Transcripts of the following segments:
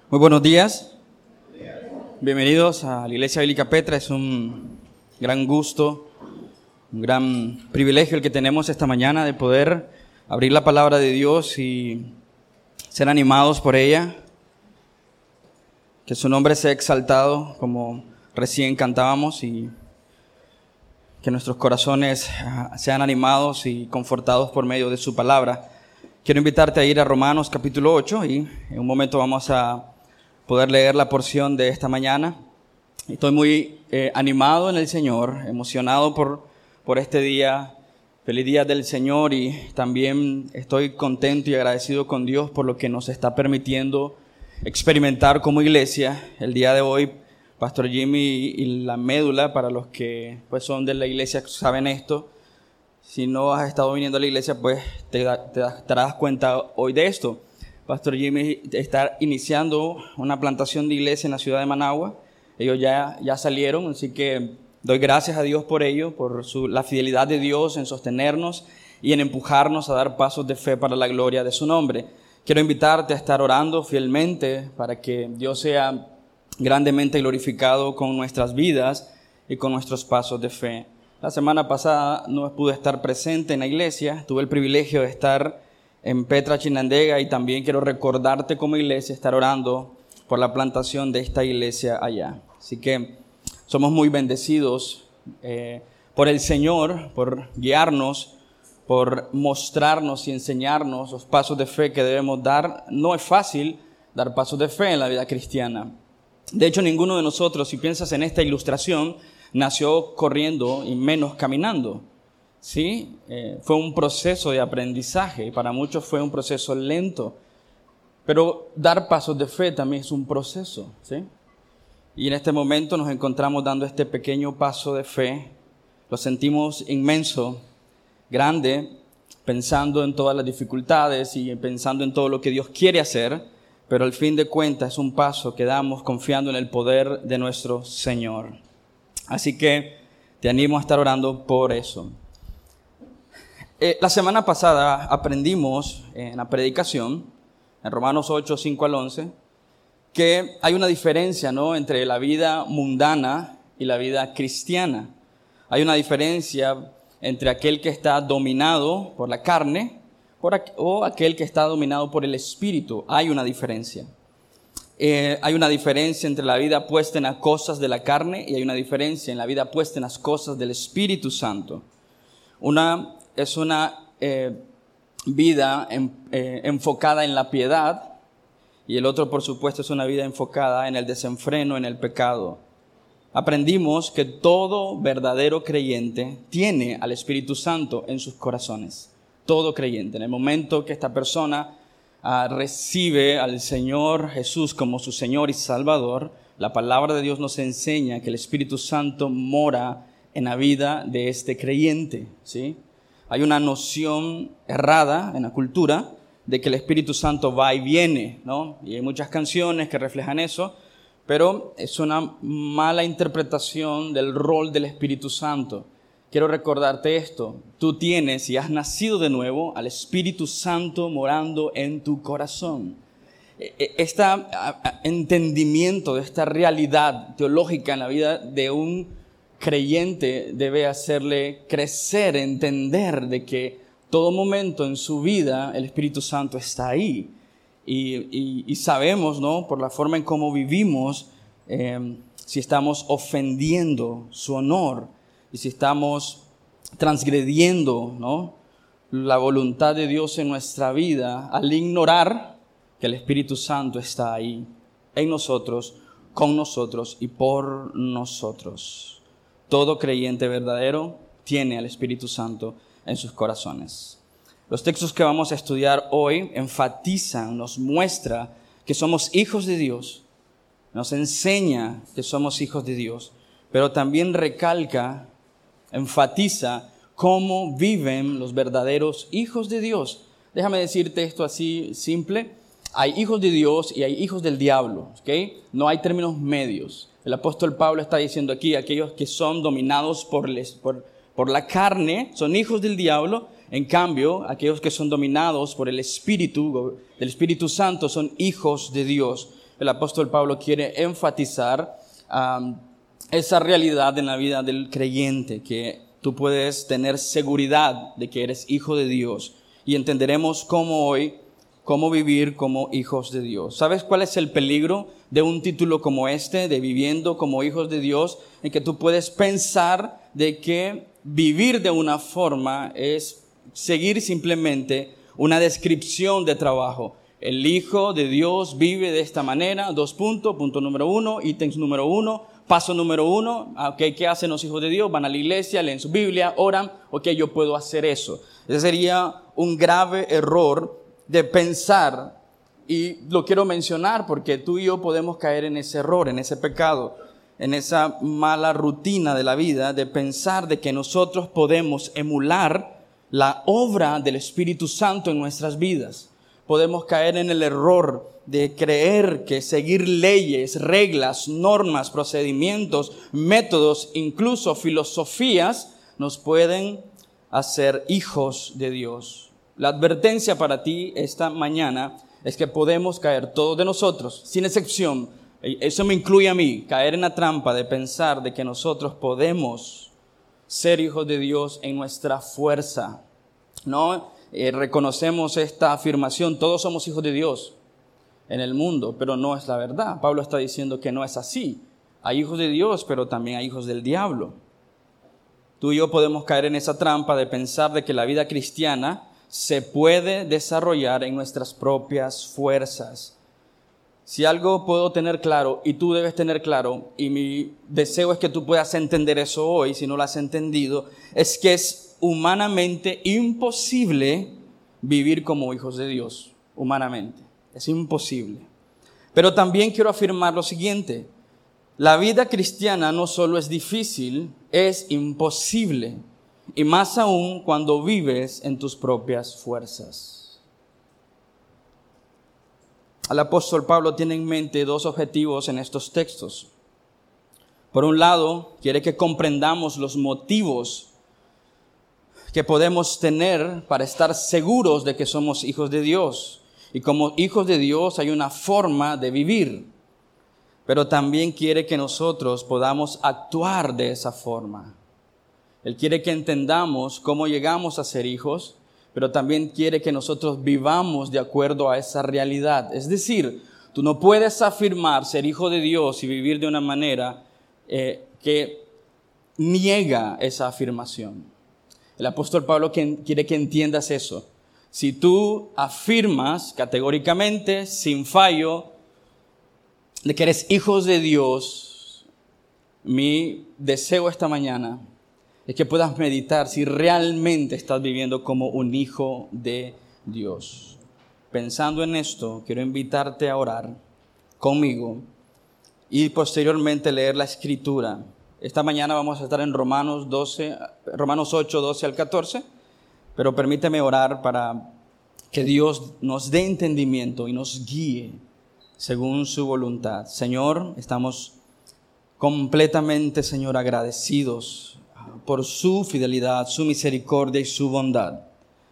Muy buenos días. Bienvenidos a la Iglesia Bíblica Petra. Es un gran gusto, un gran privilegio el que tenemos esta mañana de poder abrir la palabra de Dios y ser animados por ella. Que su nombre sea exaltado como recién cantábamos y que nuestros corazones sean animados y confortados por medio de su palabra. Quiero invitarte a ir a Romanos capítulo 8 y en un momento vamos a poder leer la porción de esta mañana. Estoy muy animado en el Señor, emocionado por este día. Feliz día del Señor, y también estoy contento y agradecido con Dios por lo que nos está permitiendo experimentar como iglesia. El día de hoy, Pastor Jimmy y la médula, para los que pues son de la iglesia saben esto. Si no has estado viniendo a la iglesia, pues te darás cuenta hoy de esto. Pastor Jimmy está iniciando una plantación de iglesia en la ciudad de Managua. Ellos ya salieron, así que doy gracias a Dios por ello, por la fidelidad de Dios en sostenernos y en empujarnos a dar pasos de fe para la gloria de su nombre. Quiero invitarte a estar orando fielmente para que Dios sea grandemente glorificado con nuestras vidas y con nuestros pasos de fe. La semana pasada no pude estar presente en la iglesia, tuve el privilegio de estar en Petra Chinandega, y también quiero recordarte como iglesia estar orando por la plantación de esta iglesia allá. Así que somos muy bendecidos por el Señor, por guiarnos, por mostrarnos y enseñarnos los pasos de fe que debemos dar. No es fácil dar pasos de fe en la vida cristiana. De hecho, ninguno de nosotros, si piensas en esta ilustración, nació corriendo y menos caminando. ¿Sí? Fue un proceso de aprendizaje y para muchos fue un proceso lento. Pero dar pasos de fe también es un proceso, ¿sí? Y en este momento nos encontramos dando este pequeño paso de fe. Lo sentimos inmenso, grande, pensando en todas las dificultades y pensando en todo lo que Dios quiere hacer, pero al fin de cuentas es un paso que damos confiando en el poder de nuestro Señor. Así que te animo a estar orando por eso. La semana pasada aprendimos en la predicación, en Romanos 8, 5 al 11, que hay una diferencia, ¿no?, entre la vida mundana y la vida cristiana. Hay una diferencia entre aquel que está dominado por la carne o aquel que está dominado por el Espíritu. Hay una diferencia. Hay una diferencia entre la vida puesta en las cosas de la carne y hay una diferencia en la vida puesta en las cosas del Espíritu Santo. Una es una vida enfocada en la piedad, y el otro, por supuesto, es una vida enfocada en el desenfreno, en el pecado. Aprendimos que todo verdadero creyente tiene al Espíritu Santo en sus corazones. Todo creyente. En el momento que esta persona recibe al Señor Jesús como su Señor y Salvador, la palabra de Dios nos enseña que el Espíritu Santo mora en la vida de este creyente, ¿sí? Hay una noción errada en la cultura de que el Espíritu Santo va y viene, ¿no? Y hay muchas canciones que reflejan eso, pero es una mala interpretación del rol del Espíritu Santo. Quiero recordarte esto: tú tienes y has nacido de nuevo al Espíritu Santo morando en tu corazón. Este entendimiento de esta realidad teológica en la vida de un creyente debe hacerle crecer, entender de que todo momento en su vida el Espíritu Santo está ahí. Y sabemos, ¿no?, por la forma en cómo vivimos, si estamos ofendiendo su honor y si estamos transgrediendo, ¿no?, la voluntad de Dios en nuestra vida al ignorar que el Espíritu Santo está ahí, en nosotros, con nosotros y por nosotros. Todo creyente verdadero tiene al Espíritu Santo en sus corazones. Los textos que vamos a estudiar hoy enfatizan, nos muestra que somos hijos de Dios, nos enseña que somos hijos de Dios, pero también recalca, enfatiza cómo viven los verdaderos hijos de Dios. Déjame decirte esto así simple: hay hijos de Dios y hay hijos del diablo, ¿ok? No hay términos medios. El apóstol Pablo está diciendo aquí, aquellos que son dominados por la carne son hijos del diablo. En cambio, aquellos que son dominados por el Espíritu, del Espíritu Santo, son hijos de Dios. el apóstol Pablo quiere enfatizar esa realidad en la vida del creyente, que tú puedes tener seguridad de que eres hijo de Dios, y entenderemos cómo vivir como hijos de Dios. ¿Sabes cuál es el peligro de un título como este, de viviendo como hijos de Dios? En que tú puedes pensar de que vivir de una forma es seguir simplemente una descripción de trabajo. El Hijo de Dios vive de esta manera, punto número 1, ítems número 1, paso número 1, okay, ¿qué hacen los hijos de Dios? Van a la iglesia, leen su Biblia, oran, ok, yo puedo hacer eso. Ese sería un grave error de pensar, y lo quiero mencionar porque tú y yo podemos caer en ese error, en ese pecado, en esa mala rutina de la vida, de pensar de que nosotros podemos emular la obra del Espíritu Santo en nuestras vidas. Podemos caer en el error de creer que seguir leyes, reglas, normas, procedimientos, métodos, incluso filosofías, nos pueden hacer hijos de Dios. La advertencia para ti esta mañana es que podemos caer, todos de nosotros, sin excepción. Eso me incluye a mí, caer en la trampa de pensar de que nosotros podemos ser hijos de Dios en nuestra fuerza. No reconocemos esta afirmación, todos somos hijos de Dios en el mundo, pero no es la verdad. Pablo está diciendo que no es así. Hay hijos de Dios, pero también hay hijos del diablo. Tú y yo podemos caer en esa trampa de pensar de que la vida cristiana se puede desarrollar en nuestras propias fuerzas. Si algo puedo tener claro, y tú debes tener claro, y mi deseo es que tú puedas entender eso hoy, si no lo has entendido, es que es humanamente imposible vivir como hijos de Dios, humanamente. Es imposible. Pero también quiero afirmar lo siguiente: la vida cristiana no solo es difícil, es imposible. Y más aún cuando vives en tus propias fuerzas. El apóstol Pablo tiene en mente dos objetivos en estos textos. Por un lado, quiere que comprendamos los motivos que podemos tener para estar seguros de que somos hijos de Dios. Y como hijos de Dios hay una forma de vivir. Pero también quiere que nosotros podamos actuar de esa forma. Él quiere que entendamos cómo llegamos a ser hijos, pero también quiere que nosotros vivamos de acuerdo a esa realidad. Es decir, tú no puedes afirmar ser hijo de Dios y vivir de una manera que niega esa afirmación. El apóstol Pablo quiere que entiendas eso. Si tú afirmas categóricamente, sin fallo, de que eres hijos de Dios, mi deseo esta mañana es que puedas meditar si realmente estás viviendo como un hijo de Dios. Pensando en esto, quiero invitarte a orar conmigo y posteriormente leer la Escritura. Esta mañana vamos a estar en Romanos 8, 12 al 14, pero permíteme orar para que Dios nos dé entendimiento y nos guíe según su voluntad. Señor, estamos completamente, Señor, agradecidos por su fidelidad, su misericordia y su bondad.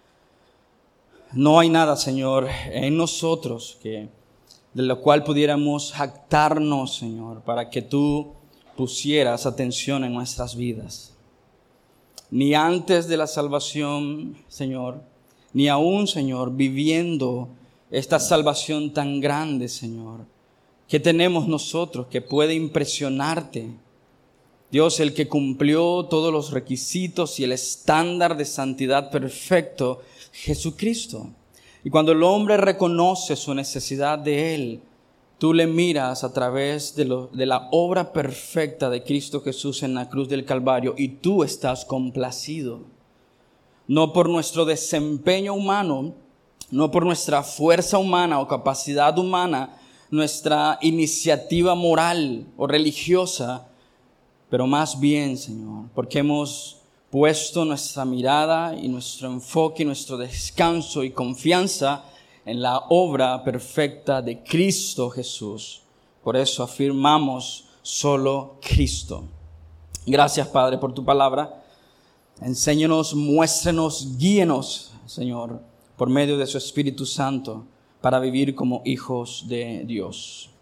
No hay nada, Señor, en nosotros de lo cual pudiéramos jactarnos, Señor, para que tú pusieras atención en nuestras vidas. Ni antes de la salvación, Señor, ni aún, Señor, viviendo esta salvación tan grande, Señor, que tenemos nosotros, que puede impresionarte. Dios, el que cumplió todos los requisitos y el estándar de santidad perfecto, Jesucristo. Y cuando el hombre reconoce su necesidad de Él, tú le miras a través de la obra perfecta de Cristo Jesús en la cruz del Calvario y tú estás complacido. No por nuestro desempeño humano, no por nuestra fuerza humana o capacidad humana, nuestra iniciativa moral o religiosa, pero más bien, Señor, porque hemos puesto nuestra mirada y nuestro enfoque y nuestro descanso y confianza en la obra perfecta de Cristo Jesús. Por eso afirmamos solo Cristo. Gracias, Padre, por tu palabra. Enséñanos, muéstrenos, guíenos, Señor, por medio de su Espíritu Santo, para vivir como hijos de Dios.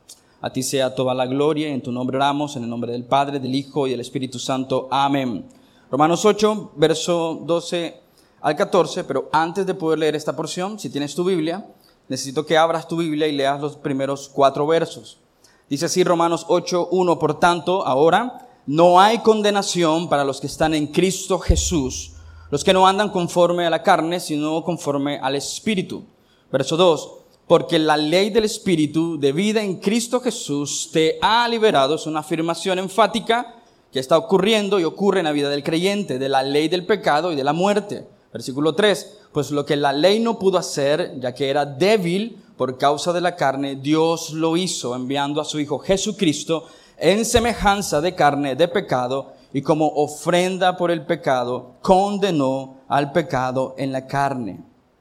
A ti sea toda la gloria, en tu nombre oramos, en el nombre del Padre, del Hijo y del Espíritu Santo. Amén. Romanos 8, verso 12 al 14, pero antes de poder leer esta porción, si tienes tu Biblia, necesito que abras tu Biblia y leas los primeros 4 versos. Dice así Romanos 8, 1, por tanto, ahora no hay condenación para los que están en Cristo Jesús, los que no andan conforme a la carne, sino conforme al Espíritu. Verso 2, porque la ley del Espíritu de vida en Cristo Jesús te ha liberado. Es una afirmación enfática que está ocurriendo y ocurre en la vida del creyente, de la ley del pecado y de la muerte. Versículo 3, pues lo que la ley no pudo hacer, ya que era débil por causa de la carne, Dios lo hizo enviando a su Hijo Jesucristo en semejanza de carne de pecado, y como ofrenda por el pecado, condenó al pecado en la carne.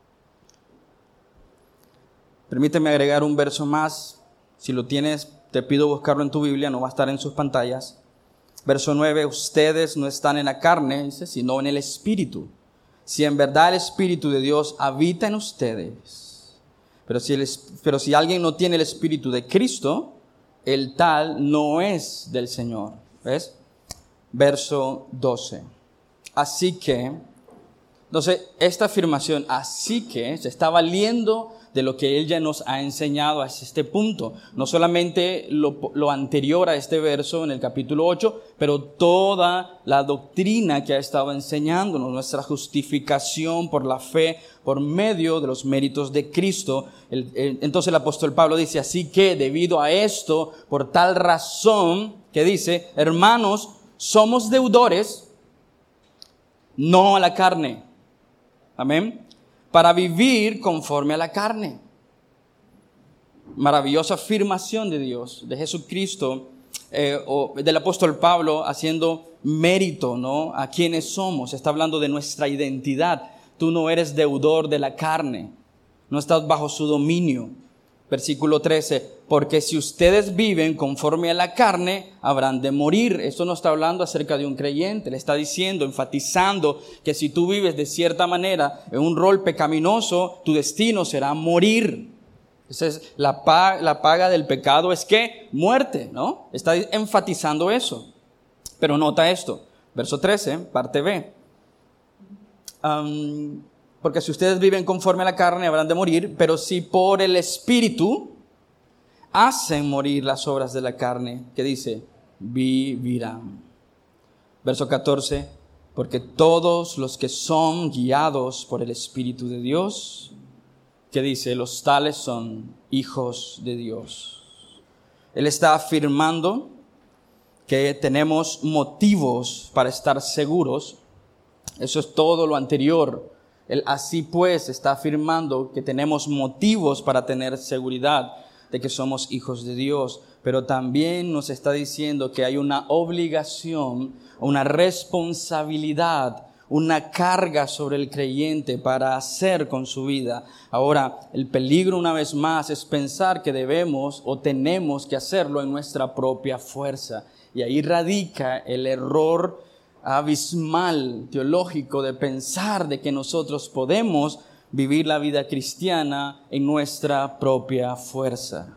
Permíteme agregar un verso más. Si lo tienes, te pido buscarlo en tu Biblia, no va a estar en sus pantallas. Verso 9, ustedes no están en la carne, dice, sino en el Espíritu. Si en verdad el Espíritu de Dios habita en ustedes. Pero si alguien no tiene el Espíritu de Cristo, el tal no es del Señor. ¿Ves? Verso 12. Así que, entonces esta afirmación, así que, se está valiendo de lo que Él ya nos ha enseñado hasta este punto. No solamente lo anterior a este verso en el capítulo 8, pero toda la doctrina que ha estado enseñándonos, nuestra justificación por la fe, por medio de los méritos de Cristo. Entonces el apóstol Pablo dice, así que debido a esto, por tal razón, que dice, hermanos, somos deudores, no a la carne. Amén. Para vivir conforme a la carne. Maravillosa afirmación de Dios, de Jesucristo, o del apóstol Pablo haciendo mérito, ¿no?, a quienes somos. Está hablando de nuestra identidad. Tú no eres deudor de la carne, no estás bajo su dominio. Versículo 13, porque si ustedes viven conforme a la carne, habrán de morir. Esto no está hablando acerca de un creyente, le está diciendo, enfatizando que si tú vives de cierta manera en un rol pecaminoso, tu destino será morir. Esa es la paga del pecado, es que muerte, ¿no? Está enfatizando eso. Pero nota esto, verso 13, parte B. Porque si ustedes viven conforme a la carne, habrán de morir, pero si por el Espíritu hacen morir las obras de la carne, ¿qué dice? Vivirán. Verso 14, porque todos los que son guiados por el Espíritu de Dios, ¿qué dice? Los tales son hijos de Dios. Él está afirmando que tenemos motivos para estar seguros. Eso es todo lo anterior. Él así pues está afirmando que tenemos motivos para tener seguridad de que somos hijos de Dios, pero también nos está diciendo que hay una obligación, una responsabilidad, una carga sobre el creyente para hacer con su vida. Ahora, el peligro una vez más es pensar que debemos o tenemos que hacerlo en nuestra propia fuerza, y ahí radica el error abismal teológico de pensar de que nosotros podemos vivir la vida cristiana en nuestra propia fuerza.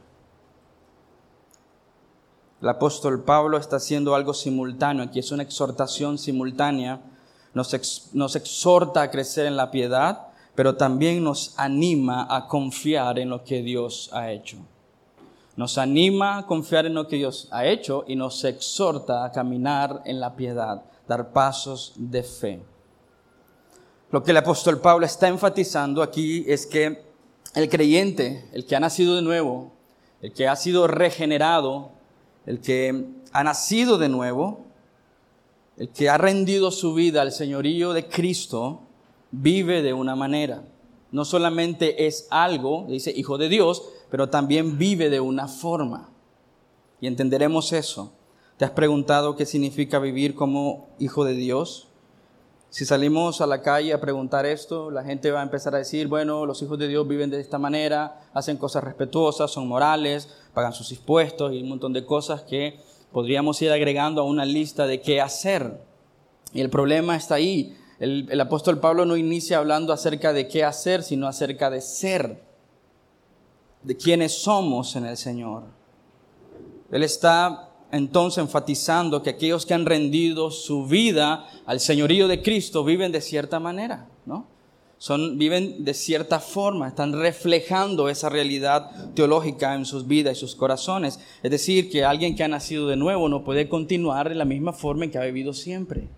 El apóstol Pablo está haciendo algo simultáneo, aquí es una exhortación simultánea, nos exhorta a crecer en la piedad, pero también nos anima a confiar en lo que Dios ha hecho. Nos anima a confiar en lo que Dios ha hecho y nos exhorta a caminar en la piedad, dar pasos de fe. Lo que el apóstol Pablo está enfatizando aquí es que el creyente, el que ha nacido de nuevo, el que ha sido regenerado, el que ha nacido de nuevo, el que ha rendido su vida al señorío de Cristo, vive de una manera. No solamente es algo, dice hijo de Dios, pero también vive de una forma. Y entenderemos eso. ¿Te has preguntado qué significa vivir como hijo de Dios? Si salimos a la calle a preguntar esto, la gente va a empezar a decir, bueno, los hijos de Dios viven de esta manera, hacen cosas respetuosas, son morales, pagan sus impuestos y un montón de cosas que podríamos ir agregando a una lista de qué hacer. Y el problema está ahí. El apóstol Pablo no inicia hablando acerca de qué hacer, sino acerca de ser, de quiénes somos en el Señor. Él está entonces enfatizando que aquellos que han rendido su vida al señorío de Cristo viven de cierta manera, ¿no? Viven de cierta forma, están reflejando esa realidad teológica en sus vidas y sus corazones. Es decir, que alguien que ha nacido de nuevo no puede continuar de la misma forma en que ha vivido siempre.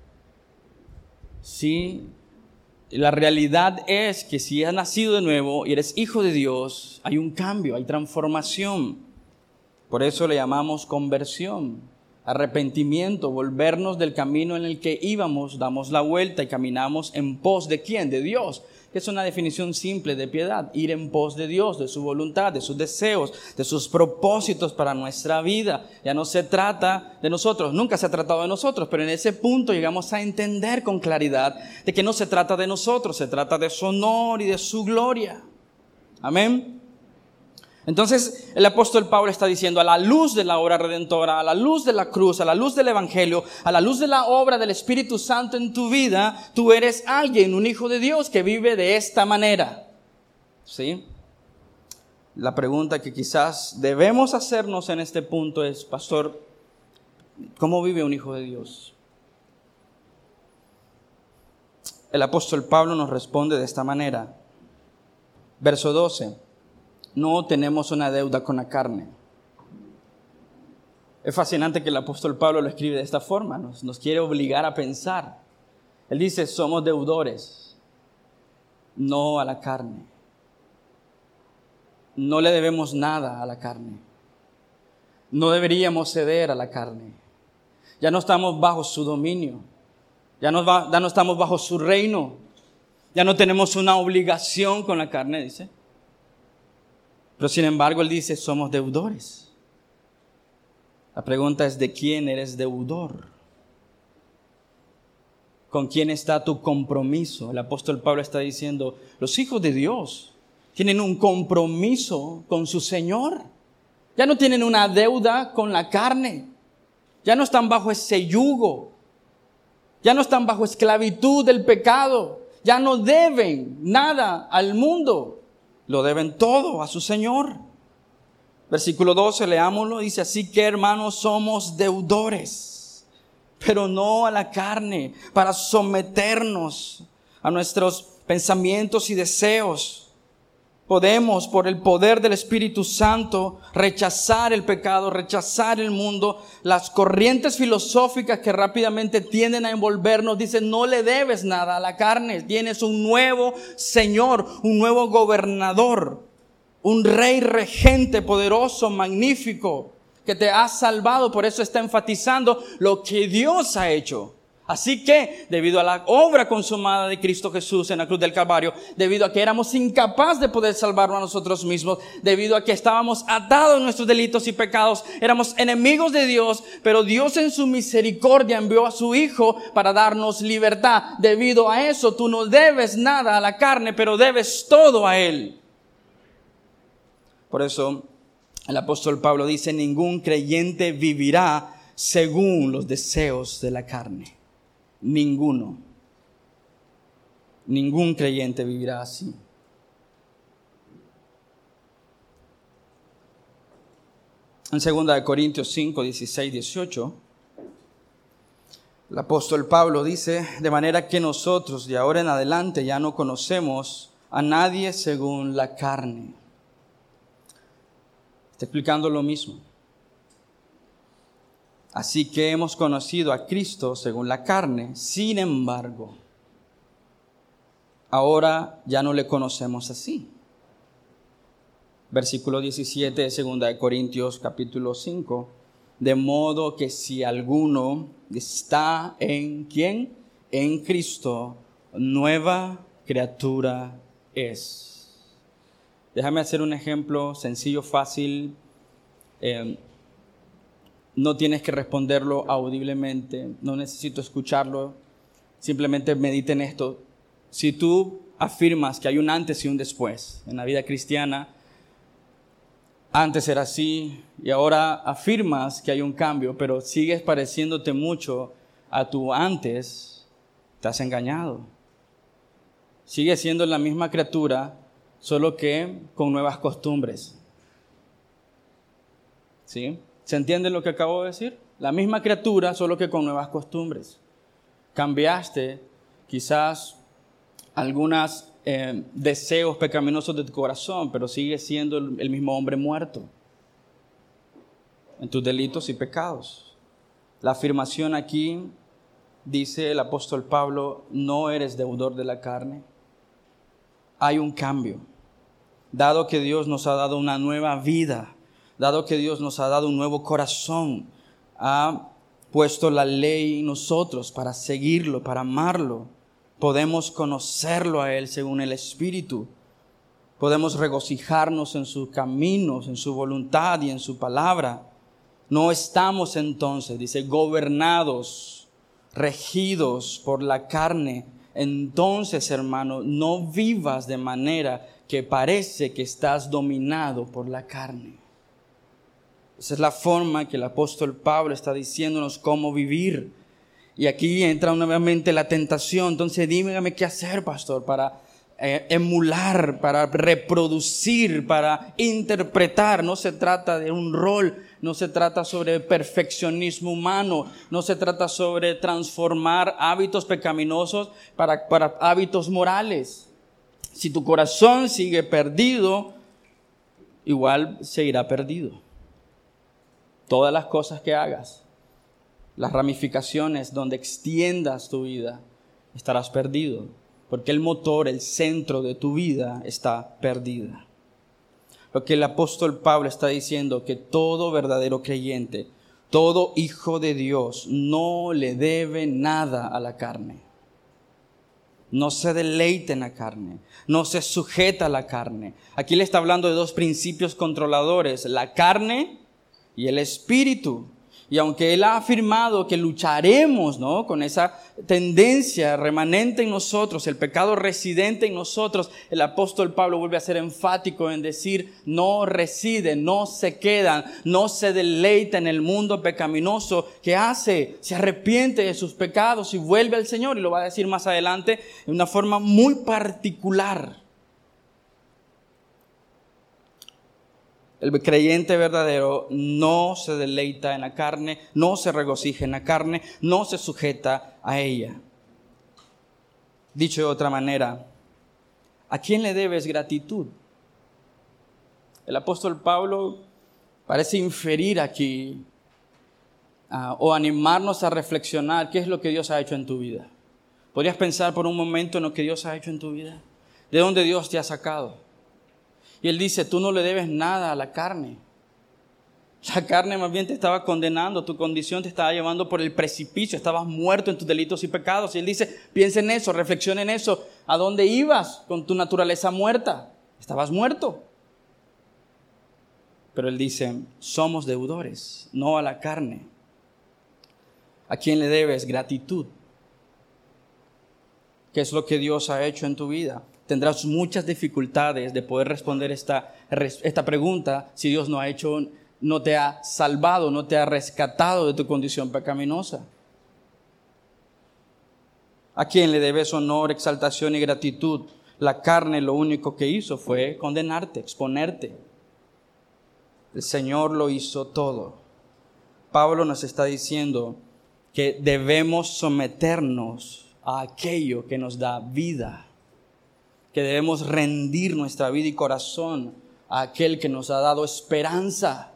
Sí, la realidad es que si has nacido de nuevo y eres hijo de Dios, hay un cambio, hay transformación. Por eso le llamamos conversión, arrepentimiento, volvernos del camino en el que íbamos, damos la vuelta y caminamos en pos de ¿quién? De Dios. Es una definición simple de piedad, ir en pos de Dios, de su voluntad, de sus deseos, de sus propósitos para nuestra vida. Ya no se trata de nosotros, nunca se ha tratado de nosotros, pero en ese punto llegamos a entender con claridad de que no se trata de nosotros, se trata de su honor y de su gloria. Amén. Entonces el apóstol Pablo está diciendo, a la luz de la obra redentora, a la luz de la cruz, a la luz del evangelio, a la luz de la obra del Espíritu Santo en tu vida, tú eres alguien, un hijo de Dios que vive de esta manera. ¿Sí? La pregunta que quizás debemos hacernos en este punto es, pastor, ¿cómo vive un hijo de Dios? El apóstol Pablo nos responde de esta manera. Verso 12. No tenemos una deuda con la carne. Es fascinante que el apóstol Pablo lo escribe de esta forma, nos quiere obligar a pensar. Él dice, somos deudores, no a la carne. No le debemos nada a la carne. No deberíamos ceder a la carne. Ya no estamos bajo su dominio. Ya no estamos bajo su reino. Ya no tenemos una obligación con la carne, dice. Pero sin embargo, él dice, somos deudores. La pregunta es, ¿de quién eres deudor? ¿Con quién está tu compromiso? El apóstol Pablo está diciendo, los hijos de Dios tienen un compromiso con su Señor. Ya no tienen una deuda con la carne. Ya no están bajo ese yugo. Ya no están bajo esclavitud del pecado. Ya no deben nada al mundo. Lo deben todo a su Señor. Versículo 12, leámoslo, dice, así que hermanos somos deudores, pero no a la carne, para someternos a nuestros pensamientos y deseos. Podemos, por el poder del Espíritu Santo, rechazar el pecado, rechazar el mundo. Las corrientes filosóficas que rápidamente tienden a envolvernos dicen, no le debes nada a la carne. Tienes un nuevo Señor, un nuevo gobernador, un rey regente poderoso, magnífico, que te ha salvado. Por eso está enfatizando lo que Dios ha hecho. Así que, debido a la obra consumada de Cristo Jesús en la cruz del Calvario, debido a que éramos incapaces de poder salvarnos a nosotros mismos, debido a que estábamos atados a nuestros delitos y pecados, éramos enemigos de Dios, pero Dios en su misericordia envió a su Hijo para darnos libertad. Debido a eso, tú no debes nada a la carne, pero debes todo a Él. Por eso, el apóstol Pablo dice, ningún creyente vivirá según los deseos de la carne. Ninguno. Ningún creyente vivirá así. En 2 Corintios 5, 16, 18, el apóstol Pablo dice, de manera que nosotros de ahora en adelante ya no conocemos a nadie según la carne. Está explicando lo mismo. Así que hemos conocido a Cristo según la carne, sin embargo, ahora ya no le conocemos así. Versículo 17 de 2 Corintios capítulo 5. De modo que si alguno está en ¿quién? En Cristo, nueva criatura es. Déjame hacer un ejemplo sencillo, fácil. No tienes que responderlo audiblemente, no necesito escucharlo, simplemente medita en esto. Si tú afirmas que hay un antes y un después en la vida cristiana, antes era así y ahora afirmas que hay un cambio, pero sigues pareciéndote mucho a tu antes, te has engañado. Sigues siendo la misma criatura, solo que con nuevas costumbres. ¿Sí? ¿Se entiende lo que acabo de decir? La misma criatura, solo que con nuevas costumbres. Cambiaste quizás algunos deseos pecaminosos de tu corazón, pero sigues siendo el mismo hombre muerto en tus delitos y pecados. La afirmación aquí, dice el apóstol Pablo, no eres deudor de la carne. Hay un cambio. Dado que Dios nos ha dado una nueva vida, dado que Dios nos ha dado un nuevo corazón, ha puesto la ley en nosotros para seguirlo, para amarlo. Podemos conocerlo a Él según el Espíritu. Podemos regocijarnos en sus caminos, en su voluntad y en su palabra. No estamos entonces, dice, gobernados, regidos por la carne. Entonces, hermano, no vivas de manera que parece que estás dominado por la carne. Esa es la forma que el apóstol Pablo está diciéndonos cómo vivir. Y aquí entra nuevamente la tentación. Entonces dígame qué hacer, pastor, para emular, para reproducir, para interpretar. No se trata de un rol, no se trata sobre perfeccionismo humano, no se trata sobre transformar hábitos pecaminosos para hábitos morales. Si tu corazón sigue perdido, igual seguirá perdido. Todas las cosas que hagas, las ramificaciones donde extiendas tu vida, estarás perdido, porque el motor, el centro de tu vida está perdida. Lo que el apóstol Pablo está diciendo, que todo verdadero creyente, todo hijo de Dios, no le debe nada a la carne. No se deleita en la carne, no se sujeta a la carne. Aquí le está hablando de dos principios controladores, la carne y el espíritu. Y aunque él ha afirmado que lucharemos, ¿no?, con esa tendencia remanente en nosotros, el pecado residente en nosotros, el apóstol Pablo vuelve a ser enfático en decir, no residen, no se quedan, no se deleita en el mundo pecaminoso. ¿Qué hace? Se arrepiente de sus pecados y vuelve al Señor, y lo va a decir más adelante de una forma muy particular. El creyente verdadero no se deleita en la carne, no se regocija en la carne, no se sujeta a ella. Dicho de otra manera, ¿a quién le debes gratitud? El apóstol Pablo parece inferir aquí o animarnos a reflexionar qué es lo que Dios ha hecho en tu vida. ¿Podrías pensar por un momento en lo que Dios ha hecho en tu vida? ¿De dónde Dios te ha sacado? Y él dice, tú no le debes nada a la carne. La carne más bien te estaba condenando, tu condición te estaba llevando por el precipicio, estabas muerto en tus delitos y pecados. Y él dice, piensa en eso, reflexiona en eso. ¿A dónde ibas con tu naturaleza muerta? Estabas muerto. Pero él dice, somos deudores, no a la carne. ¿A quién le debes gratitud? ¿Qué es lo que Dios ha hecho en tu vida? Tendrás muchas dificultades de poder responder esta pregunta si Dios no te ha salvado, no te ha rescatado de tu condición pecaminosa. ¿A quién le debes honor, exaltación y gratitud? La carne lo único que hizo fue condenarte, exponerte. El Señor lo hizo todo. Pablo nos está diciendo que debemos someternos a aquello que nos da vida, que debemos rendir nuestra vida y corazón a aquel que nos ha dado esperanza.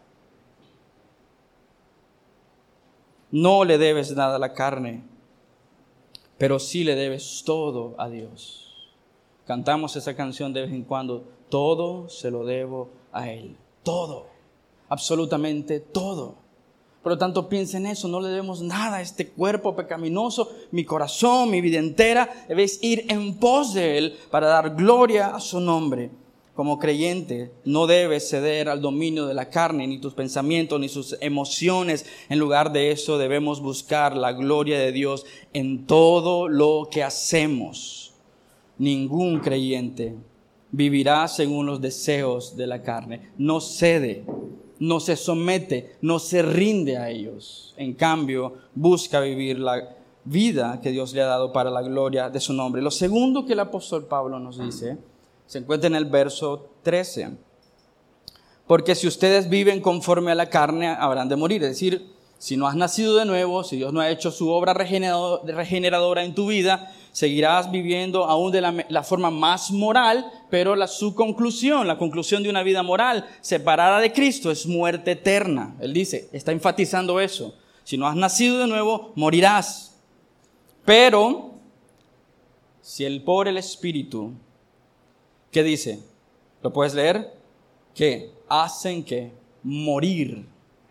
No le debes nada a la carne, pero sí le debes todo a Dios. Cantamos esa canción de vez en cuando, todo se lo debo a Él, todo, absolutamente todo. Por lo tanto, piensa en eso, no le debemos nada a este cuerpo pecaminoso, mi corazón, mi vida entera, debes ir en pos de Él para dar gloria a su nombre. Como creyente, no debes ceder al dominio de la carne, ni tus pensamientos, ni sus emociones. En lugar de eso, debemos buscar la gloria de Dios en todo lo que hacemos. Ningún creyente vivirá según los deseos de la carne. No cede, no se somete, no se rinde a ellos. En cambio, busca vivir la vida que Dios le ha dado para la gloria de su nombre. Lo segundo que el apóstol Pablo nos dice se encuentra en el verso 13. Porque si ustedes viven conforme a la carne, habrán de morir. Es decir, si no has nacido de nuevo, si Dios no ha hecho su obra regeneradora en tu vida, seguirás viviendo aún de la forma más moral, pero su conclusión, la conclusión de una vida moral separada de Cristo es muerte eterna. Él dice, está enfatizando eso. Si no has nacido de nuevo, morirás. Pero, si por el Espíritu, ¿qué dice? ¿Lo puedes leer? Que hacen que morir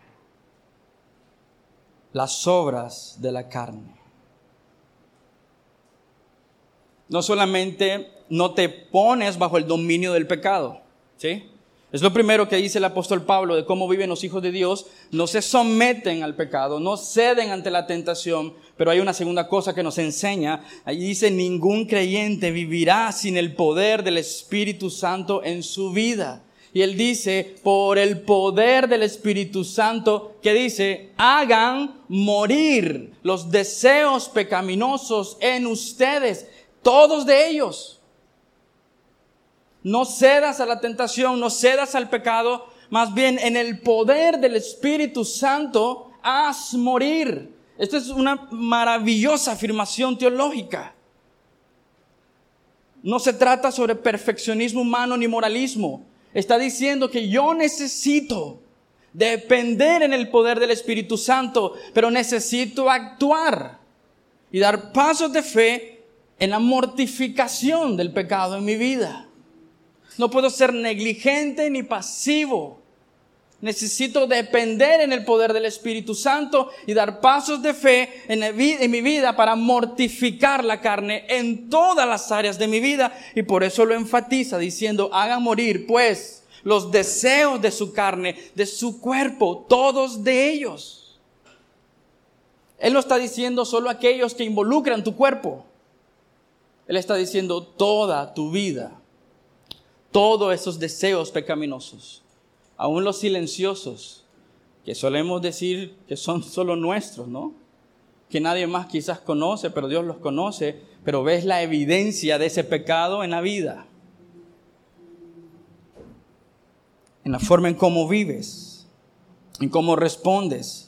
las obras de la carne. No solamente no te pones bajo el dominio del pecado, ¿sí? Es lo primero que dice el apóstol Pablo de cómo viven los hijos de Dios. No se someten al pecado, no ceden ante la tentación, pero hay una segunda cosa que nos enseña. Ahí dice, ningún creyente vivirá sin el poder del Espíritu Santo en su vida. Y él dice, por el poder del Espíritu Santo, que dice, hagan morir los deseos pecaminosos en ustedes, todos de ellos. No cedas a la tentación, no cedas al pecado, más bien en el poder del Espíritu Santo, haz morir. Esta es una maravillosa afirmación teológica. No se trata sobre perfeccionismo humano ni moralismo. Está diciendo que yo necesito depender en el poder del Espíritu Santo, pero necesito actuar y dar pasos de fe en la mortificación del pecado en mi vida. No puedo ser negligente ni pasivo. Necesito depender en el poder del Espíritu Santo y dar pasos de fe en mi vida para mortificar la carne en todas las áreas de mi vida. Y por eso lo enfatiza diciendo, hagan morir pues los deseos de su carne, de su cuerpo, todos de ellos. Él no está diciendo solo aquellos que involucran tu cuerpo. Él está diciendo toda tu vida, todos esos deseos pecaminosos. Aún los silenciosos, que solemos decir que son solo nuestros, ¿no? Que nadie más quizás conoce, pero Dios los conoce, pero ves la evidencia de ese pecado en la vida. En la forma en cómo vives, en cómo respondes.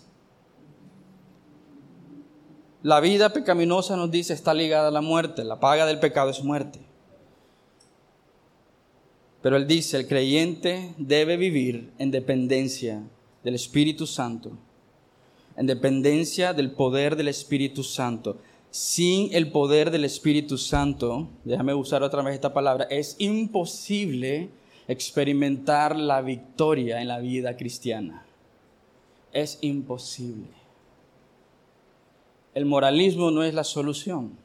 La vida pecaminosa nos dice está ligada a la muerte, la paga del pecado es muerte. Pero él dice, el creyente debe vivir en dependencia del Espíritu Santo, en dependencia del poder del Espíritu Santo. Sin el poder del Espíritu Santo, déjame usar otra vez esta palabra, es imposible experimentar la victoria en la vida cristiana. Es imposible. El moralismo no es la solución.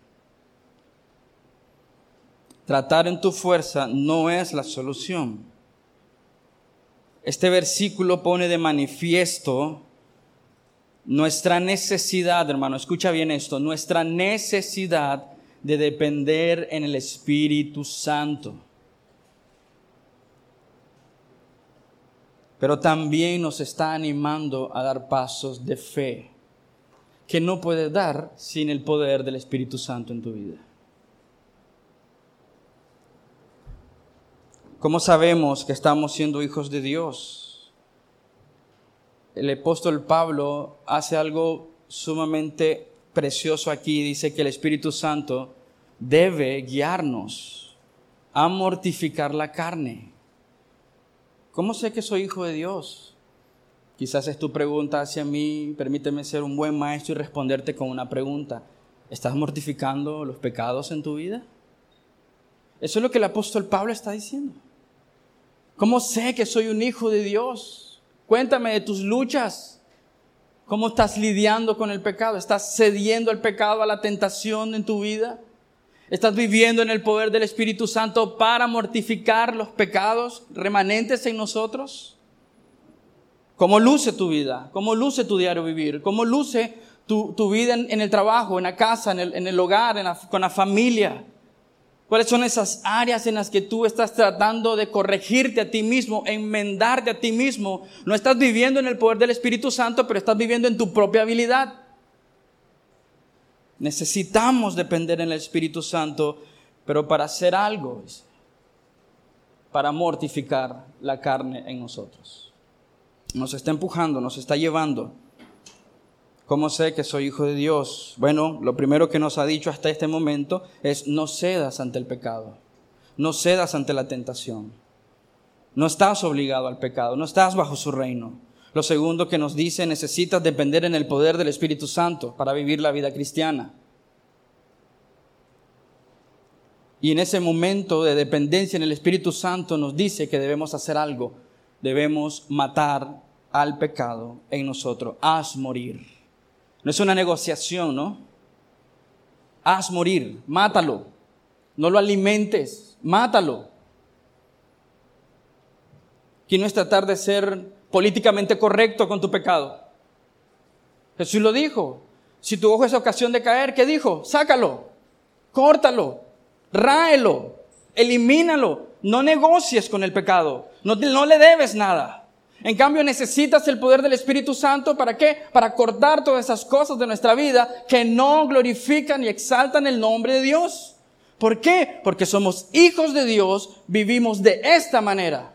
Tratar en tu fuerza no es la solución. Este versículo pone de manifiesto nuestra necesidad, hermano, escucha bien esto, nuestra necesidad de depender en el Espíritu Santo. Pero también nos está animando a dar pasos de fe que no puedes dar sin el poder del Espíritu Santo en tu vida. ¿Cómo sabemos que estamos siendo hijos de Dios? El apóstol Pablo hace algo sumamente precioso aquí. Dice que el Espíritu Santo debe guiarnos a mortificar la carne. ¿Cómo sé que soy hijo de Dios? Quizás es tu pregunta hacia mí. Permíteme ser un buen maestro y responderte con una pregunta. ¿Estás mortificando los pecados en tu vida? Eso es lo que el apóstol Pablo está diciendo. ¿Cómo sé que soy un hijo de Dios? Cuéntame de tus luchas. ¿Cómo estás lidiando con el pecado? ¿Estás cediendo al pecado, a la tentación en tu vida? ¿Estás viviendo en el poder del Espíritu Santo para mortificar los pecados remanentes en nosotros? ¿Cómo luce tu vida? ¿Cómo luce tu diario vivir? ¿Cómo luce tu vida en el trabajo, en la casa, en el hogar, con la familia? ¿Cuáles son esas áreas en las que tú estás tratando de corregirte a ti mismo, enmendarte a ti mismo? No estás viviendo en el poder del Espíritu Santo, pero estás viviendo en tu propia habilidad. Necesitamos depender en el Espíritu Santo, pero para hacer algo, para mortificar la carne en nosotros. Nos está empujando, nos está llevando. ¿Cómo sé que soy hijo de Dios? Bueno, lo primero que nos ha dicho hasta este momento es: no cedas ante el pecado, no cedas ante la tentación. No estás obligado al pecado, no estás bajo su reino. Lo segundo que nos dice: necesitas depender en el poder del Espíritu Santo para vivir la vida cristiana. Y en ese momento de dependencia en el Espíritu Santo nos dice que debemos hacer algo. Debemos matar al pecado en nosotros. Haz morir. No es una negociación, ¿no? Haz morir, mátalo. No lo alimentes, mátalo. Aquí no es tratar de ser políticamente correcto con tu pecado. Jesús lo dijo. Si tu ojo es ocasión de caer, ¿qué dijo? Sácalo, córtalo, ráelo, elimínalo. No negocies con el pecado. No le debes nada. En cambio, necesitas el poder del Espíritu Santo. ¿Para qué? Para cortar todas esas cosas de nuestra vida que no glorifican y exaltan el nombre de Dios. ¿Por qué? Porque somos hijos de Dios, vivimos de esta manera.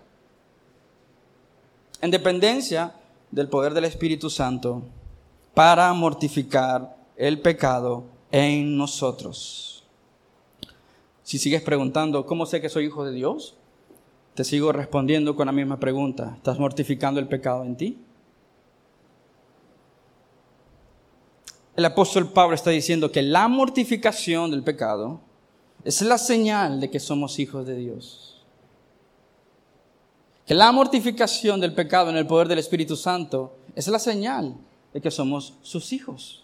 En dependencia del poder del Espíritu Santo para mortificar el pecado en nosotros. Si sigues preguntando, ¿cómo sé que soy hijo de Dios? Te sigo respondiendo con la misma pregunta. ¿Estás mortificando el pecado en ti? El apóstol Pablo está diciendo que la mortificación del pecado es la señal de que somos hijos de Dios. Que la mortificación del pecado en el poder del Espíritu Santo es la señal de que somos sus hijos.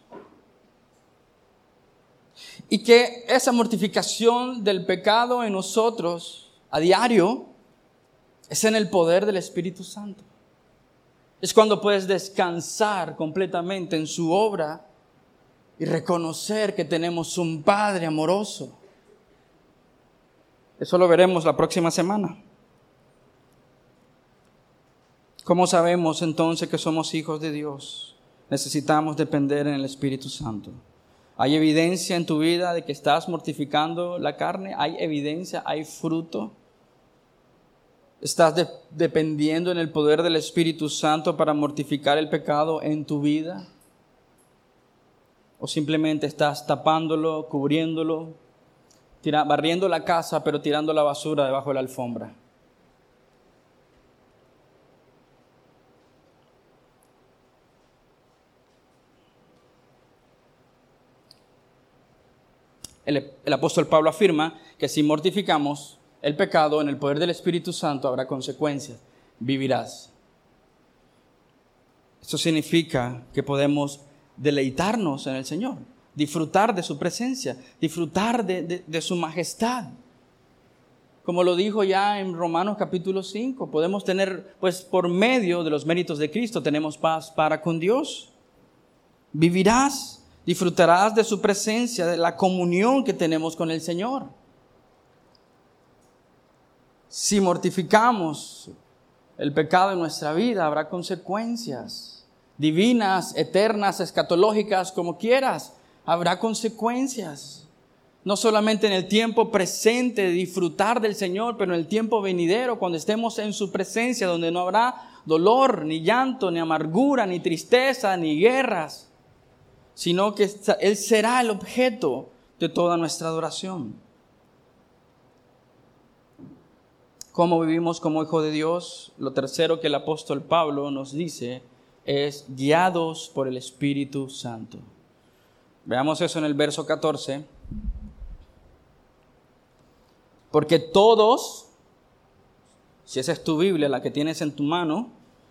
Y que esa mortificación del pecado en nosotros a diario es en el poder del Espíritu Santo. Es cuando puedes descansar completamente en su obra y reconocer que tenemos un Padre amoroso. Eso lo veremos la próxima semana. ¿Cómo sabemos entonces que somos hijos de Dios? Necesitamos depender en el Espíritu Santo. ¿Hay evidencia en tu vida de que estás mortificando la carne? ¿Hay evidencia? ¿Hay fruto? ¿Estás dependiendo en el poder del Espíritu Santo para mortificar el pecado en tu vida? ¿O simplemente estás tapándolo, cubriéndolo, barriendo la casa, pero tirando la basura debajo de la alfombra? El apóstol Pablo afirma que si mortificamos el pecado en el poder del Espíritu Santo habrá consecuencias. Vivirás. Esto significa que podemos deleitarnos en el Señor, disfrutar de su presencia, disfrutar de su majestad. Como lo dijo ya en Romanos capítulo 5, podemos tener, pues por medio de los méritos de Cristo, tenemos paz para con Dios. Vivirás, disfrutarás de su presencia, de la comunión que tenemos con el Señor. Si mortificamos el pecado en nuestra vida, habrá consecuencias divinas, eternas, escatológicas, como quieras. Habrá consecuencias. No solamente en el tiempo presente de disfrutar del Señor, pero en el tiempo venidero, cuando estemos en su presencia, donde no habrá dolor, ni llanto, ni amargura, ni tristeza, ni guerras, sino que Él será el objeto de toda nuestra adoración. ¿Cómo vivimos como hijos de Dios? Lo tercero que el apóstol Pablo nos dice es guiados por el Espíritu Santo. Veamos eso en el verso 14. Porque todos, si esa es tu Biblia, la que tienes en tu mano,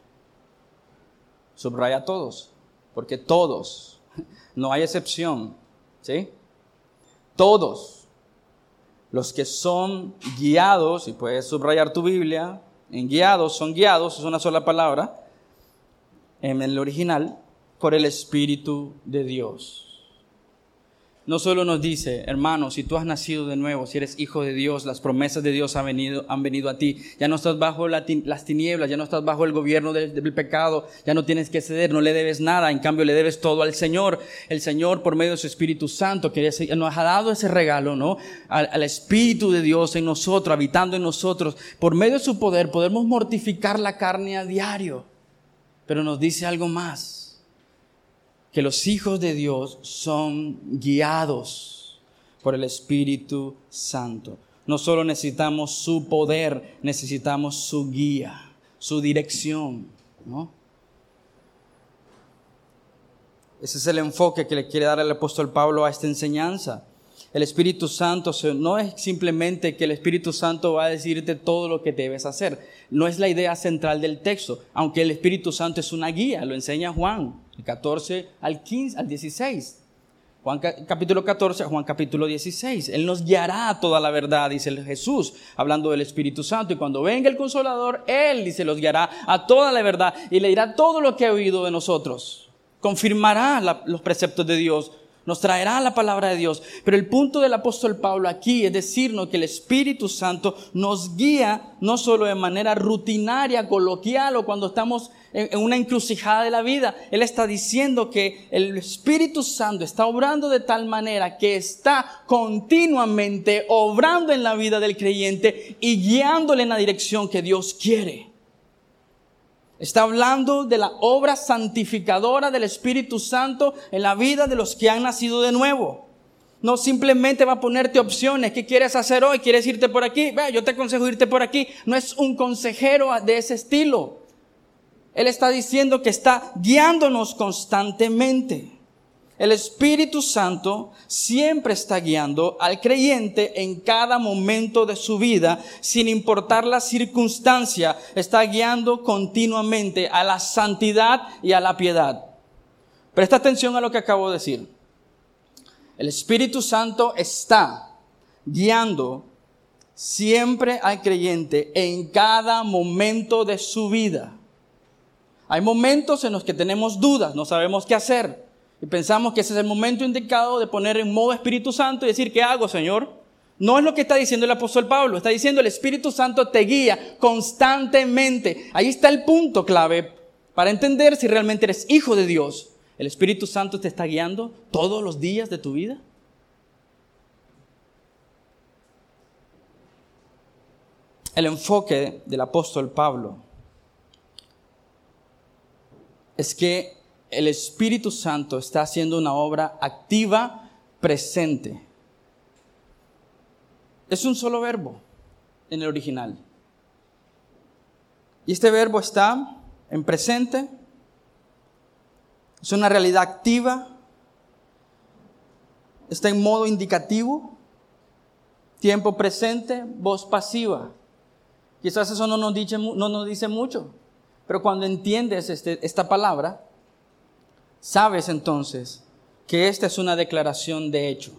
subraya todos. Porque todos, no hay excepción, ¿sí? Todos los que son guiados, y puedes subrayar tu Biblia, en guiados, son guiados, es una sola palabra, en el original, por el Espíritu de Dios. no solo nos dice, hermano, si tú has nacido de nuevo, si eres hijo de Dios, las promesas de Dios han venido a ti. Ya no estás bajo las tinieblas, ya no estás bajo el gobierno del pecado, ya no tienes que ceder, no le debes nada, en cambio le debes todo al Señor. El Señor, por medio de su Espíritu Santo, que nos ha dado ese regalo, ¿no? Al Espíritu de Dios en nosotros, habitando en nosotros. Por medio de su poder podemos mortificar la carne a diario. Pero nos dice algo más. Que los hijos de Dios son guiados por el Espíritu Santo. No solo necesitamos su poder, necesitamos su guía, su dirección, ¿no? Ese es el enfoque que le quiere dar el apóstol Pablo a esta enseñanza. El Espíritu Santo no es simplemente que el Espíritu Santo va a decirte todo lo que debes hacer. No es la idea central del texto, aunque el Espíritu Santo es una guía, lo enseña Juan, 14 al 16. Juan capítulo 14, Juan capítulo 16. Él nos guiará a toda la verdad, dice Jesús, hablando del Espíritu Santo. Y cuando venga el Consolador, Él, dice, los guiará a toda la verdad y le dirá todo lo que ha oído de nosotros. Confirmará los preceptos de Dios. Nos traerá la palabra de Dios. Pero el punto del apóstol Pablo aquí es decirnos que el Espíritu Santo nos guía no solo de manera rutinaria, coloquial o cuando estamos en una encrucijada de la vida. Él está diciendo que el Espíritu Santo está obrando de tal manera que está continuamente obrando en la vida del creyente y guiándole en la dirección que Dios quiere. Está hablando de la obra santificadora del Espíritu Santo en la vida de los que han nacido de nuevo. No simplemente va a ponerte opciones. ¿Qué quieres hacer hoy? ¿Quieres irte por aquí? Yo te aconsejo irte por aquí. No es un consejero de ese estilo. Él está diciendo que está guiándonos constantemente. El Espíritu Santo siempre está guiando al creyente en cada momento de su vida, sin importar la circunstancia, está guiando continuamente a la santidad y a la piedad. Presta atención a lo que acabo de decir. El Espíritu Santo está guiando siempre al creyente en cada momento de su vida. Hay momentos en los que tenemos dudas, no sabemos qué hacer. Y pensamos que ese es el momento indicado de poner en modo Espíritu Santo y decir, ¿qué hago, Señor? No es lo que está diciendo el apóstol Pablo. Está diciendo el Espíritu Santo te guía constantemente. Ahí está el punto clave para entender si realmente eres hijo de Dios. ¿El Espíritu Santo te está guiando todos los días de tu vida? El enfoque del apóstol Pablo es que el Espíritu Santo está haciendo una obra activa, presente. Es un solo verbo en el original. Y este verbo está en presente. Es una realidad activa. Está en modo indicativo. Tiempo presente, voz pasiva. Quizás eso no nos dice mucho. Pero cuando entiendes esta palabra, sabes entonces que esta es una declaración de hecho.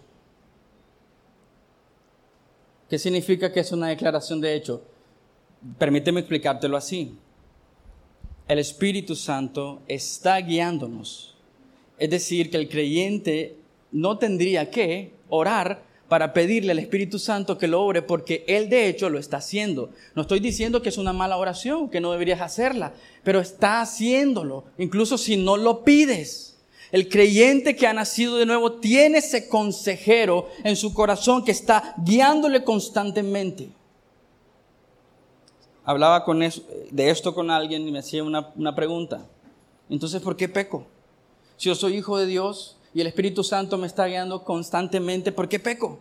¿Qué significa que es una declaración de hecho? Permíteme explicártelo así. El Espíritu Santo está guiándonos. Es decir, que el creyente no tendría que orar para pedirle al Espíritu Santo que lo obre, porque Él de hecho lo está haciendo. No estoy diciendo que es una mala oración, que no deberías hacerla, pero está haciéndolo, incluso si no lo pides. El creyente que ha nacido de nuevo tiene ese consejero en su corazón que está guiándole constantemente. Hablaba de esto con alguien y me hacía una pregunta. Entonces, ¿por qué peco? Si yo soy hijo de Dios y el Espíritu Santo me está guiando constantemente, ¿por qué peco?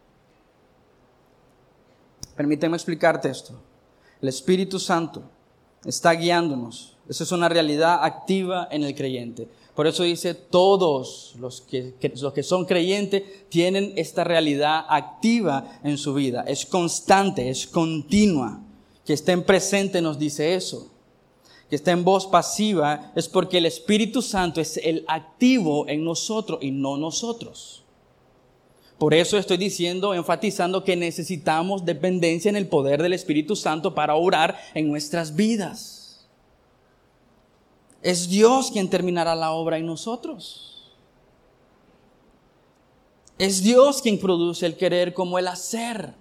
Permíteme explicarte esto. El Espíritu Santo está guiándonos. Esa es una realidad activa en el creyente. Por eso dice, todos los que son creyentes tienen esta realidad activa en su vida. Es constante, es continua. Que estén presentes nos dice eso. Que está en voz pasiva es porque el Espíritu Santo es el activo en nosotros y no nosotros. Por eso estoy diciendo, enfatizando que necesitamos dependencia en el poder del Espíritu Santo para orar en nuestras vidas. Es Dios quien terminará la obra en nosotros. Es Dios quien produce el querer como el hacer.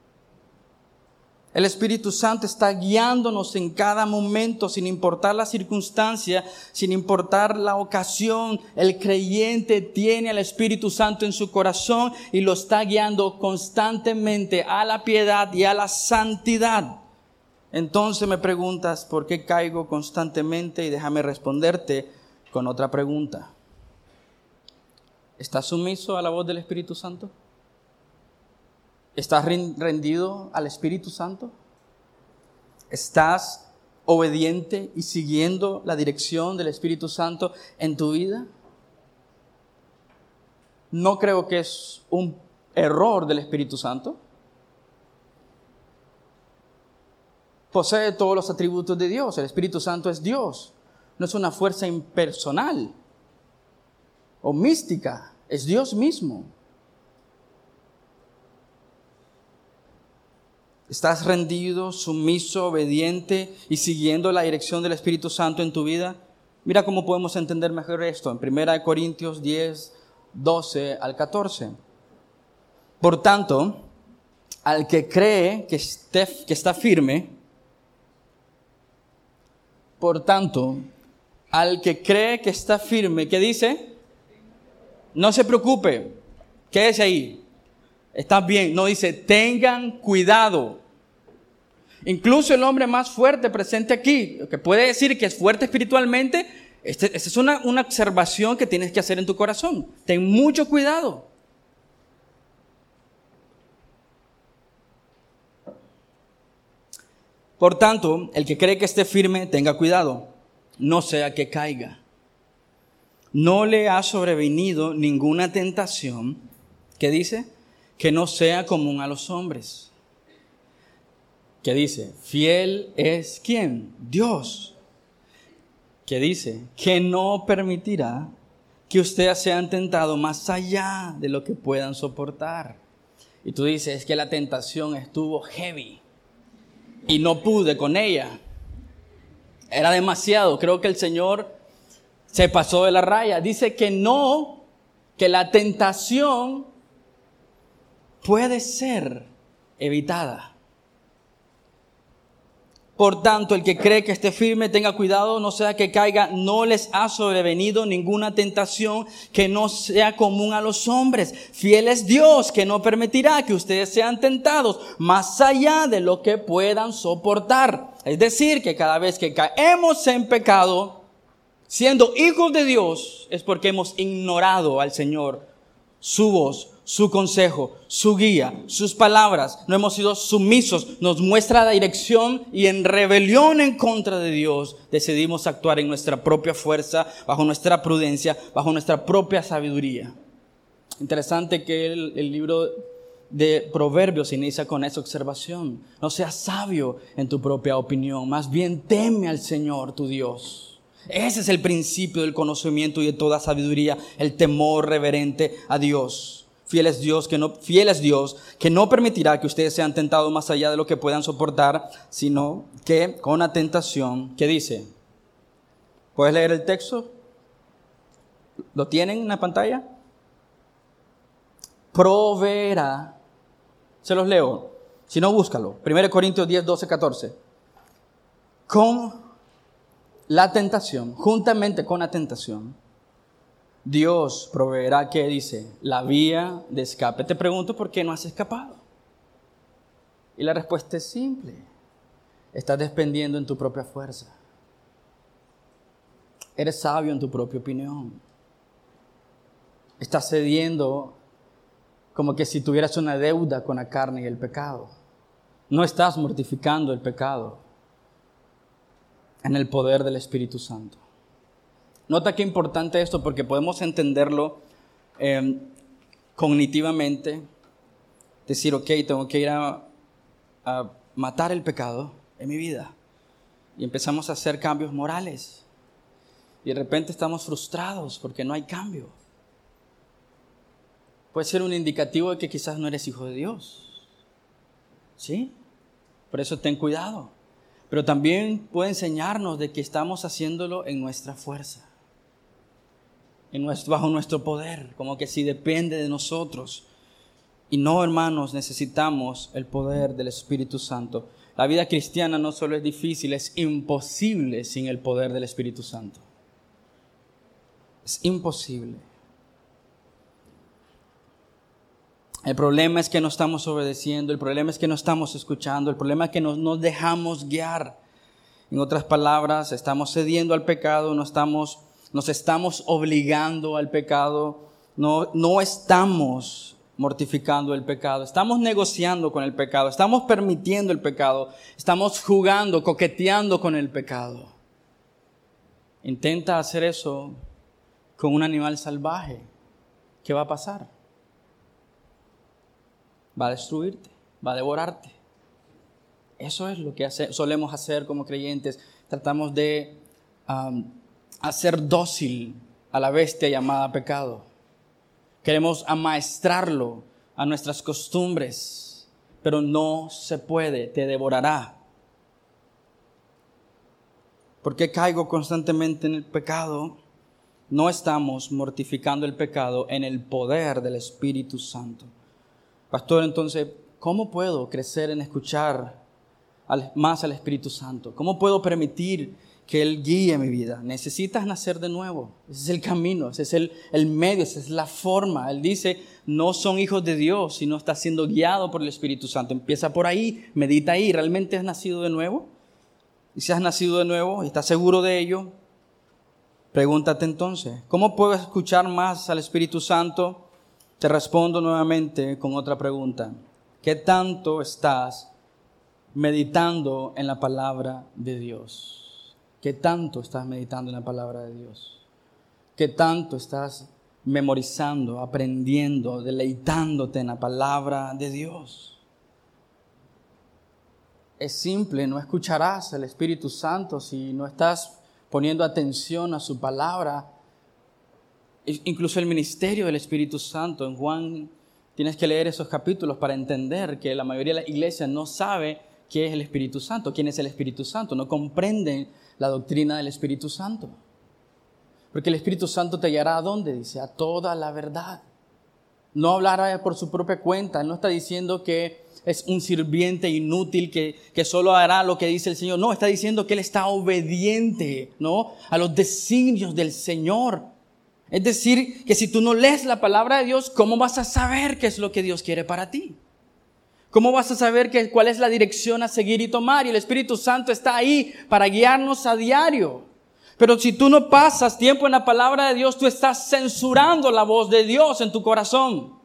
El Espíritu Santo está guiándonos en cada momento, sin importar la circunstancia, sin importar la ocasión. El creyente tiene al Espíritu Santo en su corazón y lo está guiando constantemente a la piedad y a la santidad. Entonces me preguntas, ¿por qué caigo constantemente? Y déjame responderte con otra pregunta. ¿Estás sumiso a la voz del Espíritu Santo? ¿Estás rendido al Espíritu Santo? ¿Estás obediente y siguiendo la dirección del Espíritu Santo en tu vida? No creo que es un error del Espíritu Santo. Posee todos los atributos de Dios. El Espíritu Santo es Dios. No es una fuerza impersonal o mística. Es Dios mismo. ¿Estás rendido, sumiso, obediente y siguiendo la dirección del Espíritu Santo en tu vida? Mira cómo podemos entender mejor esto en 1 Corintios 10, 12 al 14. Por tanto, al que cree que está firme, ¿qué dice? No se preocupe, quédese ahí. Estás bien. No, dice, tengan cuidado. Incluso el hombre más fuerte presente aquí, que puede decir que es fuerte espiritualmente, esta es una observación que tienes que hacer en tu corazón. Ten mucho cuidado. Por tanto, el que cree que esté firme, tenga cuidado, no sea que caiga. No le ha sobrevenido ninguna tentación, ¿qué dice? Que no sea común a los hombres. ¿Qué dice? Fiel es ¿quién? Dios. ¿Qué dice? Que no permitirá que ustedes sean tentados más allá de lo que puedan soportar. Y tú dices, es que la tentación estuvo heavy y no pude con ella. Era demasiado. Creo que el Señor se pasó de la raya. Dice que no, que la tentación puede ser evitada. Por tanto, el que cree que esté firme, tenga cuidado, no sea que caiga. No les ha sobrevenido ninguna tentación que no sea común a los hombres. Fiel es Dios, que no permitirá que ustedes sean tentados más allá de lo que puedan soportar. Es decir, que cada vez que caemos en pecado, siendo hijos de Dios, es porque hemos ignorado al Señor, su voz, su consejo, su guía, sus palabras. No hemos sido sumisos, nos muestra la dirección y en rebelión en contra de Dios decidimos actuar en nuestra propia fuerza, bajo nuestra prudencia, bajo nuestra propia sabiduría. Interesante que el libro de Proverbios inicia con esa observación. No seas sabio en tu propia opinión, más bien teme al Señor tu Dios. Ese es el principio del conocimiento y de toda sabiduría, el temor reverente a Dios. Fiel es Dios que no permitirá que ustedes sean tentados más allá de lo que puedan soportar, sino que con la tentación, ¿qué dice? ¿Puedes leer el texto? ¿Lo tienen en la pantalla? Proveerá. Se los leo. Si no, búscalo. 1 Corintios 10, 12, 14. Con la tentación, juntamente con la tentación, Dios proveerá, ¿qué dice? La vía de escape. Te pregunto, ¿por qué no has escapado? Y la respuesta es simple. Estás dependiendo en tu propia fuerza. Eres sabio en tu propia opinión. Estás cediendo como que si tuvieras una deuda con la carne y el pecado. No estás mortificando el pecado en el poder del Espíritu Santo. Nota qué importante esto, porque podemos entenderlo cognitivamente. Decir, ok, tengo que ir a matar el pecado en mi vida. Y empezamos a hacer cambios morales. Y de repente estamos frustrados porque no hay cambio. Puede ser un indicativo de que quizás no eres hijo de Dios. ¿Sí? Por eso ten cuidado. Pero también puede enseñarnos de que estamos haciéndolo en nuestra fuerza. bajo nuestro poder, como que si depende de nosotros. Y no, hermanos, necesitamos el poder del Espíritu Santo. La vida cristiana no solo es difícil, es imposible sin el poder del Espíritu Santo. Es imposible. El problema es que no estamos obedeciendo, el problema es que no estamos escuchando, el problema es que no nos dejamos guiar. En otras palabras, estamos cediendo al pecado, nos estamos obligando al pecado, no estamos mortificando el pecado, estamos negociando con el pecado, estamos permitiendo el pecado, estamos jugando, coqueteando con el pecado. Intenta hacer eso con un animal salvaje. ¿Qué va a pasar? Va a destruirte, va a devorarte. Eso es lo que solemos hacer como creyentes. Tratamos de hacer dócil a la bestia llamada pecado. Queremos amaestrarlo a nuestras costumbres, pero no se puede, te devorará. ¿Por qué caigo constantemente en el pecado? No estamos mortificando el pecado en el poder del Espíritu Santo. Pastor, entonces, ¿cómo puedo crecer en escuchar más al Espíritu Santo? ¿Cómo puedo permitir que Él guíe mi vida? Necesitas nacer de nuevo. Ese es el camino, ese es el medio, esa es la forma. Él dice, no son hijos de Dios, sino está siendo guiado por el Espíritu Santo. Empieza por ahí, medita ahí. ¿Realmente has nacido de nuevo? Y si has nacido de nuevo y estás seguro de ello, pregúntate entonces, ¿cómo puedo escuchar más al Espíritu Santo? Te respondo nuevamente con otra pregunta. ¿Qué tanto estás meditando en la palabra de Dios? ¿Qué tanto estás meditando en la palabra de Dios? ¿Qué tanto estás memorizando, aprendiendo, deleitándote en la palabra de Dios? Es simple, no escucharás al Espíritu Santo si no estás poniendo atención a su palabra. Incluso el ministerio del Espíritu Santo. En Juan tienes que leer esos capítulos para entender que la mayoría de la iglesia no sabe qué es el Espíritu Santo, quién es el Espíritu Santo. No comprenden la doctrina del Espíritu Santo. Porque el Espíritu Santo te guiará ¿a dónde? Dice, a toda la verdad. No hablará por su propia cuenta. Él no está diciendo que es un sirviente inútil que solo hará lo que dice el Señor. No, está diciendo que Él está obediente, ¿no?, a los designios del Señor. Es decir, que si tú no lees la palabra de Dios, ¿cómo vas a saber qué es lo que Dios quiere para ti? ¿Cómo vas a saber cuál es la dirección a seguir y tomar? Y el Espíritu Santo está ahí para guiarnos a diario. Pero si tú no pasas tiempo en la palabra de Dios, tú estás censurando la voz de Dios en tu corazón.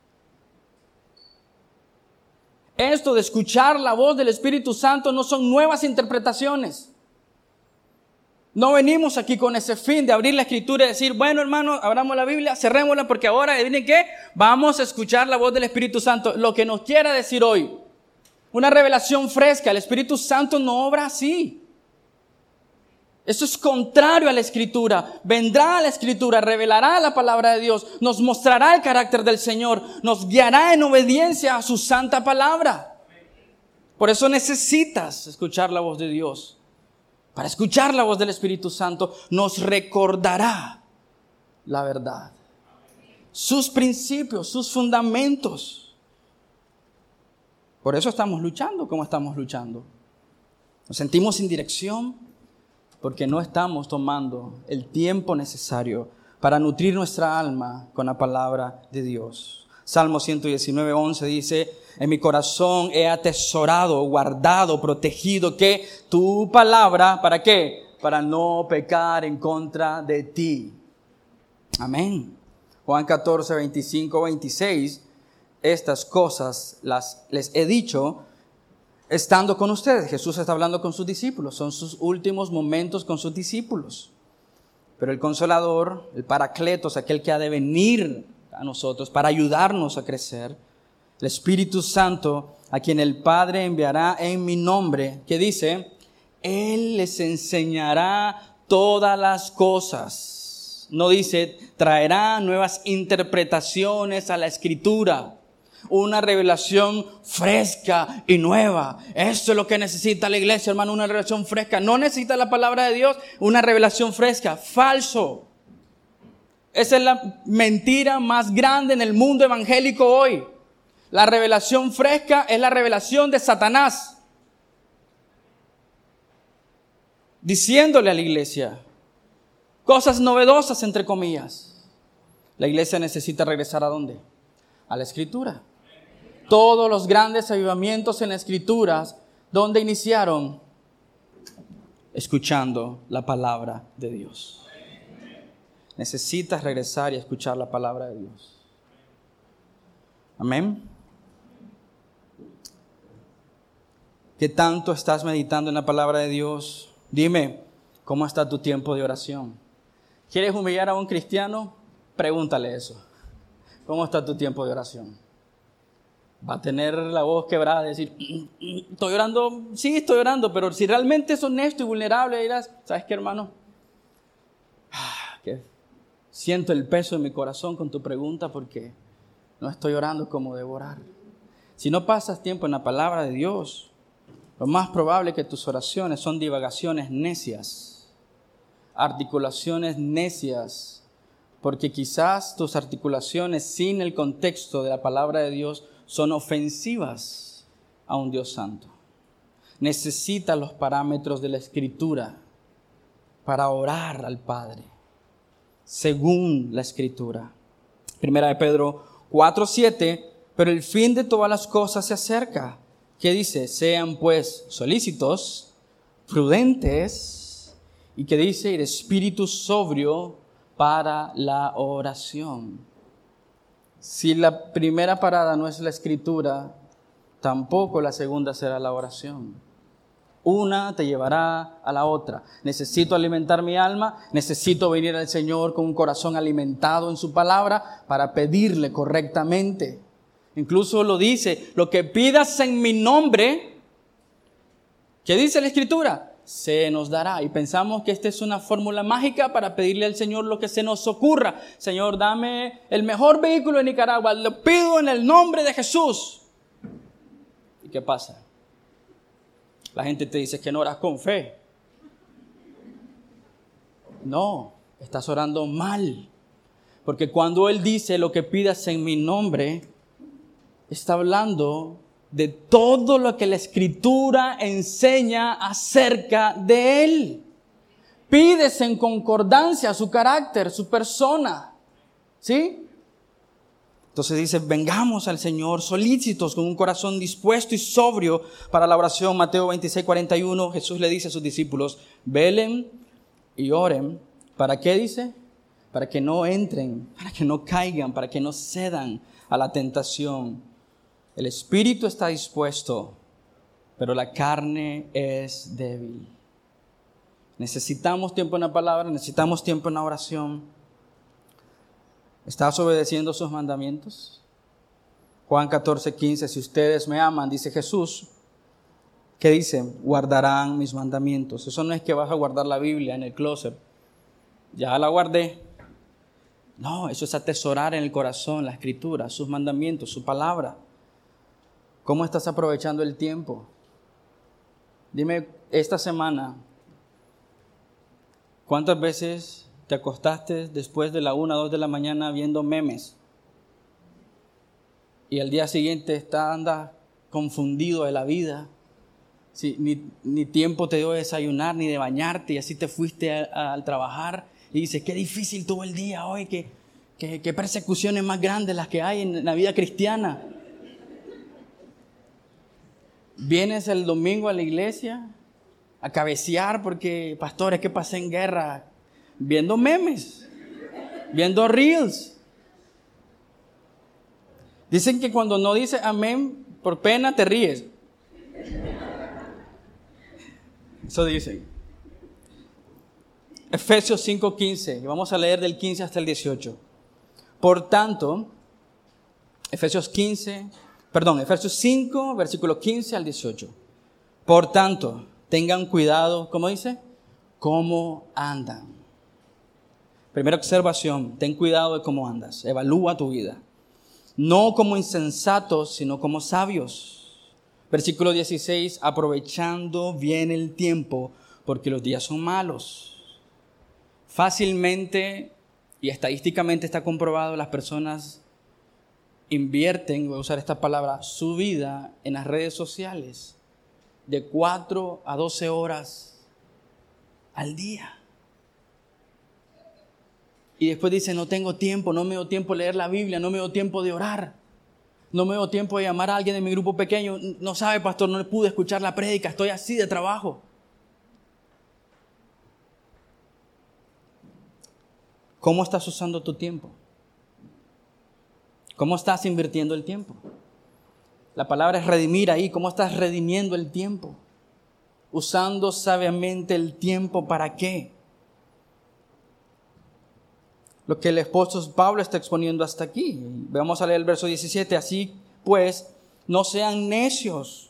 Esto de escuchar la voz del Espíritu Santo no son nuevas interpretaciones. No venimos aquí con ese fin de abrir la Escritura y decir, bueno, hermano, abramos la Biblia, cerrémosla porque ahora, ¿adivinen qué? Vamos a escuchar la voz del Espíritu Santo. Lo que nos quiera decir hoy, una revelación fresca. El Espíritu Santo no obra así. Eso es contrario a la Escritura. Vendrá a la Escritura, revelará la palabra de Dios, nos mostrará el carácter del Señor, nos guiará en obediencia a su santa palabra. Por eso necesitas escuchar la voz de Dios. Para escuchar la voz del Espíritu Santo, nos recordará la verdad, sus principios, sus fundamentos. Por eso estamos luchando como estamos luchando. Nos sentimos sin dirección porque no estamos tomando el tiempo necesario para nutrir nuestra alma con la palabra de Dios. Salmo 119:11 dice, en mi corazón he atesorado, guardado, protegido, que tu palabra, ¿para qué? Para no pecar en contra de ti. Amén. Juan 14:25-26, estas cosas les he dicho estando con ustedes. Jesús está hablando con sus discípulos, son sus últimos momentos con sus discípulos. Pero el Consolador, el Paracletos, aquel que ha de venir a nosotros para ayudarnos a crecer, el Espíritu Santo, a quien el Padre enviará en mi nombre, que dice, Él les enseñará todas las cosas. No dice, traerá nuevas interpretaciones a la Escritura, una revelación fresca y nueva. Esto es lo que necesita la iglesia, hermano, una revelación fresca. No necesita la palabra de Dios, una revelación fresca. Falso. Esa es la mentira más grande en el mundo evangélico hoy. La revelación fresca es la revelación de Satanás, diciéndole a la iglesia cosas novedosas, entre comillas. La iglesia necesita regresar ¿a dónde? A la Escritura. Todos los grandes avivamientos en las Escrituras, ¿dónde iniciaron? Escuchando la palabra de Dios. Necesitas regresar y escuchar la palabra de Dios. Amén. ¿Qué tanto estás meditando en la palabra de Dios? Dime, ¿cómo está tu tiempo de oración? ¿Quieres humillar a un cristiano? Pregúntale eso. ¿Cómo está tu tiempo de oración? Va a tener la voz quebrada de decir, estoy orando, sí estoy orando, pero si realmente es honesto y vulnerable, dirás, ¿sabes qué, hermano? Que siento el peso en mi corazón con tu pregunta porque no estoy orando como debo orar. Si no pasas tiempo en la palabra de Dios, lo más probable es que tus oraciones son divagaciones necias, articulaciones necias, porque quizás tus articulaciones sin el contexto de la palabra de Dios son ofensivas a un Dios santo. Necesitas los parámetros de la Escritura para orar al Padre, según la Escritura. Primera de Pedro 4:7, pero el fin de todas las cosas se acerca. ¿Qué dice? Sean pues solícitos, prudentes, y que dice, y de espíritu sobrio para la oración. Si la primera parada no es la Escritura, tampoco la segunda será la oración. Una te llevará a la otra. Necesito alimentar mi alma, necesito venir al Señor con un corazón alimentado en su palabra para pedirle correctamente. Incluso lo dice, lo que pidas en mi nombre, ¿qué dice la Escritura? Se nos dará. Y pensamos que esta es una fórmula mágica para pedirle al Señor lo que se nos ocurra. Señor, dame el mejor vehículo de Nicaragua, lo pido en el nombre de Jesús. ¿Y qué pasa? La gente te dice que no oras con fe. No, estás orando mal. Porque cuando Él dice lo que pidas en mi nombre, está hablando de todo lo que la Escritura enseña acerca de Él. Pides en concordancia su carácter, su persona. ¿Sí? Entonces dice, vengamos al Señor solícitos, con un corazón dispuesto y sobrio para la oración. Mateo 26:41, Jesús le dice a sus discípulos, velen y oren. ¿Para qué dice? Para que no entren, para que no caigan, para que no cedan a la tentación. El espíritu está dispuesto, pero la carne es débil. Necesitamos tiempo en la palabra, necesitamos tiempo en la oración. ¿Estás obedeciendo sus mandamientos? Juan 14:15, si ustedes me aman, dice Jesús, ¿qué dice? Guardarán mis mandamientos. Eso no es que vas a guardar la Biblia en el closet. Ya la guardé. No, eso es atesorar en el corazón la Escritura, sus mandamientos, su palabra. ¿Cómo estás aprovechando el tiempo? Dime, esta semana, ¿cuántas veces te acostaste después de la 1 o 2 de la mañana viendo memes? Y al día siguiente andas confundido de la vida. Sí, ni tiempo te dio de desayunar, ni de bañarte, y así te fuiste al trabajar. Y dices, qué difícil todo el día hoy, qué persecuciones más grandes las que hay en la vida cristiana. Vienes el domingo a la iglesia a cabecear porque, pastores, que pasé en guerra, viendo memes, viendo reels. Dicen que cuando no dices amén, por pena te ríes. Eso dicen. Efesios 5:15, y vamos a leer del 15 hasta el 18. Por tanto, Efesios 5, versículo 15 al 18. Por tanto, tengan cuidado, ¿cómo dice? ¿Cómo andan? Primera observación, ten cuidado de cómo andas, evalúa tu vida. No como insensatos, sino como sabios. Versículo 16, aprovechando bien el tiempo, porque los días son malos. Fácilmente y estadísticamente está comprobado, las personas invierten, voy a usar esta palabra, su vida en las redes sociales de 4 a 12 horas al día. Y después dicen, no tengo tiempo, no me dio tiempo de leer la Biblia, no me dio tiempo de orar, no me dio tiempo de llamar a alguien de mi grupo pequeño. No sabe, pastor, no pude escuchar la prédica, estoy así de trabajo. ¿Cómo estás usando tu tiempo? ¿Cómo estás invirtiendo el tiempo? La palabra es redimir ahí. ¿Cómo estás redimiendo el tiempo? Usando sabiamente el tiempo, ¿para qué? Lo que el apóstol Pablo está exponiendo hasta aquí. Vamos a leer el verso 17. Así pues, no sean necios,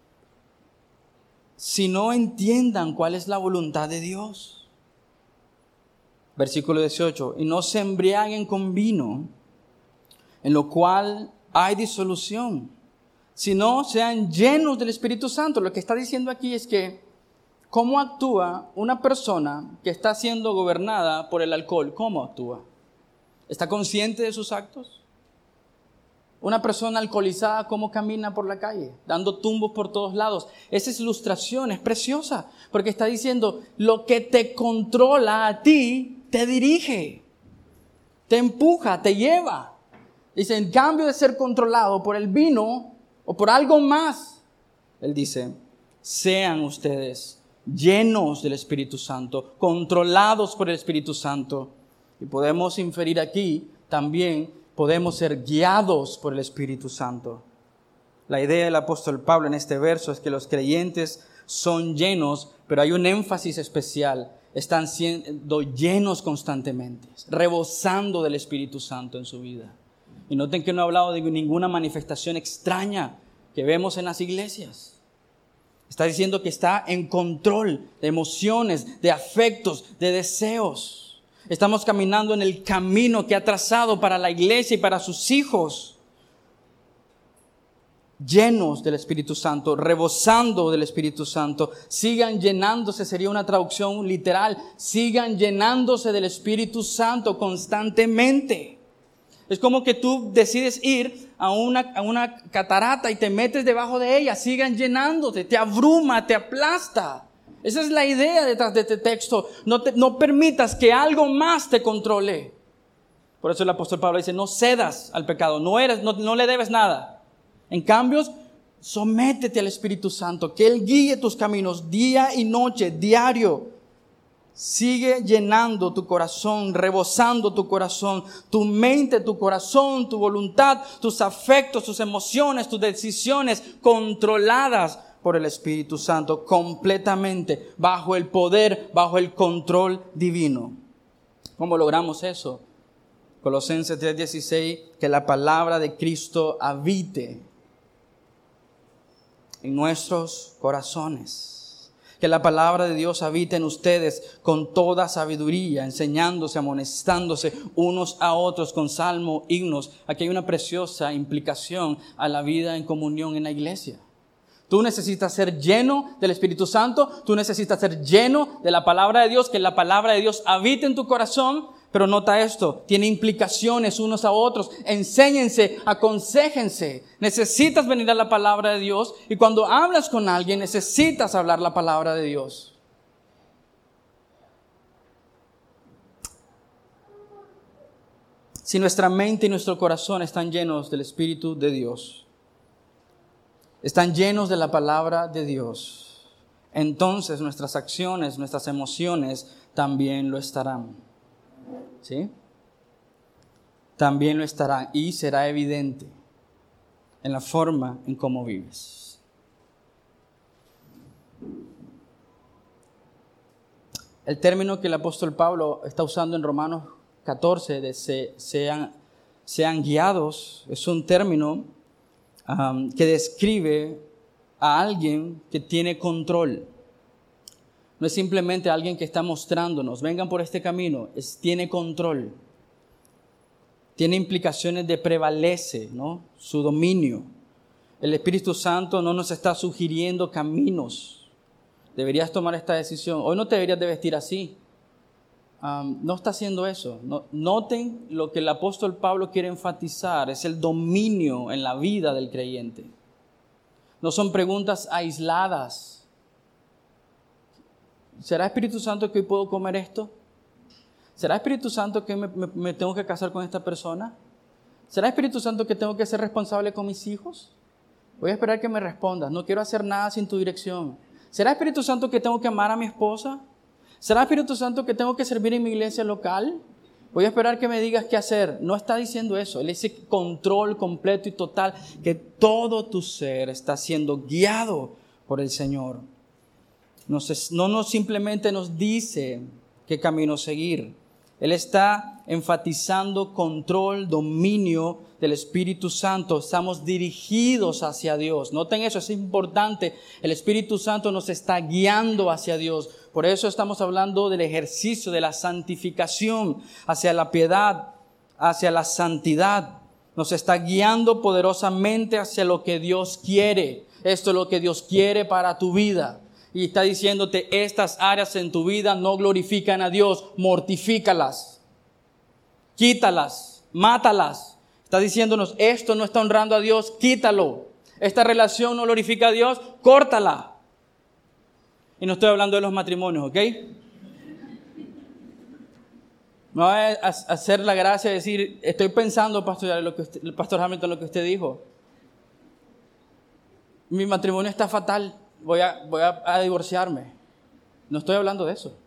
sino entiendan cuál es la voluntad de Dios. Versículo 18. Y no se embriaguen con vino, en lo cual hay disolución, sino sean llenos del Espíritu Santo. Lo que está diciendo aquí es que ¿cómo actúa una persona que está siendo gobernada por el alcohol? ¿Cómo actúa? ¿Está consciente de sus actos? Una persona alcoholizada, ¿cómo camina por la calle? Dando tumbos por todos lados. Esa es ilustración, es preciosa, porque está diciendo, lo que te controla a ti, te dirige, te empuja, te lleva. Dice, en cambio de ser controlado por el vino o por algo más, él dice, sean ustedes llenos del Espíritu Santo, controlados por el Espíritu Santo. Y podemos inferir aquí también, podemos ser guiados por el Espíritu Santo. La idea del apóstol Pablo en este verso es que los creyentes son llenos, pero hay un énfasis especial. Están siendo llenos constantemente, rebosando del Espíritu Santo en su vida. Y noten que no he hablado de ninguna manifestación extraña que vemos en las iglesias. Está diciendo que está en control de emociones, de afectos, de deseos. Estamos caminando en el camino que ha trazado para la iglesia y para sus hijos. Llenos del Espíritu Santo, rebosando del Espíritu Santo. Sigan llenándose, sería una traducción literal. Sigan llenándose del Espíritu Santo constantemente. Es como que tú decides ir a una catarata y te metes debajo de ella. Sigan llenándote, te abruma, te aplasta. Esa es la idea detrás de este texto. No permitas que algo más te controle. Por eso el apóstol Pablo dice, no cedas al pecado, no le debes nada. En cambio, sométete al Espíritu Santo, que Él guíe tus caminos día y noche, diario. Sigue llenando tu corazón, rebosando tu corazón, tu mente, tu corazón, tu voluntad, tus afectos, tus emociones, tus decisiones controladas por el Espíritu Santo, completamente bajo el poder, bajo el control divino. ¿Cómo logramos eso? Colosenses 3:16, que la palabra de Cristo habite en nuestros corazones. Que la palabra de Dios habite en ustedes con toda sabiduría, enseñándose, amonestándose unos a otros con salmos, himnos. Aquí hay una preciosa implicación a la vida en comunión en la iglesia. Tú necesitas ser lleno del Espíritu Santo, tú necesitas ser lleno de la palabra de Dios, que la palabra de Dios habite en tu corazón. Pero nota esto, tiene implicaciones unos a otros. Enséñense, aconséjense. Necesitas venir a la palabra de Dios y cuando hablas con alguien necesitas hablar la palabra de Dios. Si nuestra mente y nuestro corazón están llenos del Espíritu de Dios, están llenos de la palabra de Dios, entonces nuestras acciones, nuestras emociones también lo estarán. ¿Sí? También lo estará y será evidente en la forma en cómo vives. El término que el apóstol Pablo está usando en Romanos 14 de sean guiados es un término que describe a alguien que tiene control. No es simplemente alguien que está mostrándonos, vengan por este camino, tiene control. Tiene implicaciones de prevalece, ¿no? Su dominio. El Espíritu Santo no nos está sugiriendo caminos. Deberías tomar esta decisión. Hoy no te deberías de vestir así. no está haciendo eso. Noten lo que el apóstol Pablo quiere enfatizar, es el dominio en la vida del creyente. No son preguntas aisladas. ¿Será Espíritu Santo que hoy puedo comer esto? ¿Será Espíritu Santo que me tengo que casar con esta persona? ¿Será Espíritu Santo que tengo que ser responsable con mis hijos? Voy a esperar que me respondas. No quiero hacer nada sin tu dirección. ¿Será Espíritu Santo que tengo que amar a mi esposa? ¿Será Espíritu Santo que tengo que servir en mi iglesia local? Voy a esperar que me digas qué hacer. No está diciendo eso. Él dice control completo y total, que todo tu ser está siendo guiado por el Señor. No simplemente nos dice qué camino seguir. Él está enfatizando control, dominio del Espíritu Santo. Estamos dirigidos hacia Dios. Noten eso, es importante. El Espíritu Santo nos está guiando hacia Dios. Por eso estamos hablando del ejercicio de la santificación, hacia la piedad, hacia la santidad. Nos está guiando poderosamente hacia lo que Dios quiere. Esto es lo que Dios quiere para tu vida. Y está diciéndote, estas áreas en tu vida no glorifican a Dios, mortifícalas, quítalas, mátalas. Está diciéndonos, esto no está honrando a Dios, quítalo. Esta relación no glorifica a Dios, córtala. Y no estoy hablando de los matrimonios, ¿ok? No voy a hacer la gracia de decir, estoy pensando, Pastor Hamilton, lo que usted dijo. Mi matrimonio está fatal. Voy a divorciarme. No estoy hablando de eso.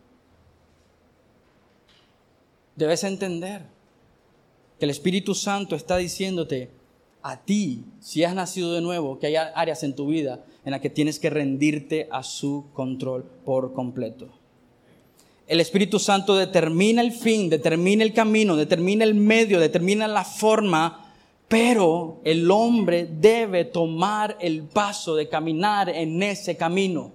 Debes entender que el Espíritu Santo está diciéndote a ti, si has nacido de nuevo, que hay áreas en tu vida en las que tienes que rendirte a su control por completo. El Espíritu Santo determina el fin, determina el camino, determina el medio, determina la forma, pero el hombre debe tomar el paso de caminar en ese camino.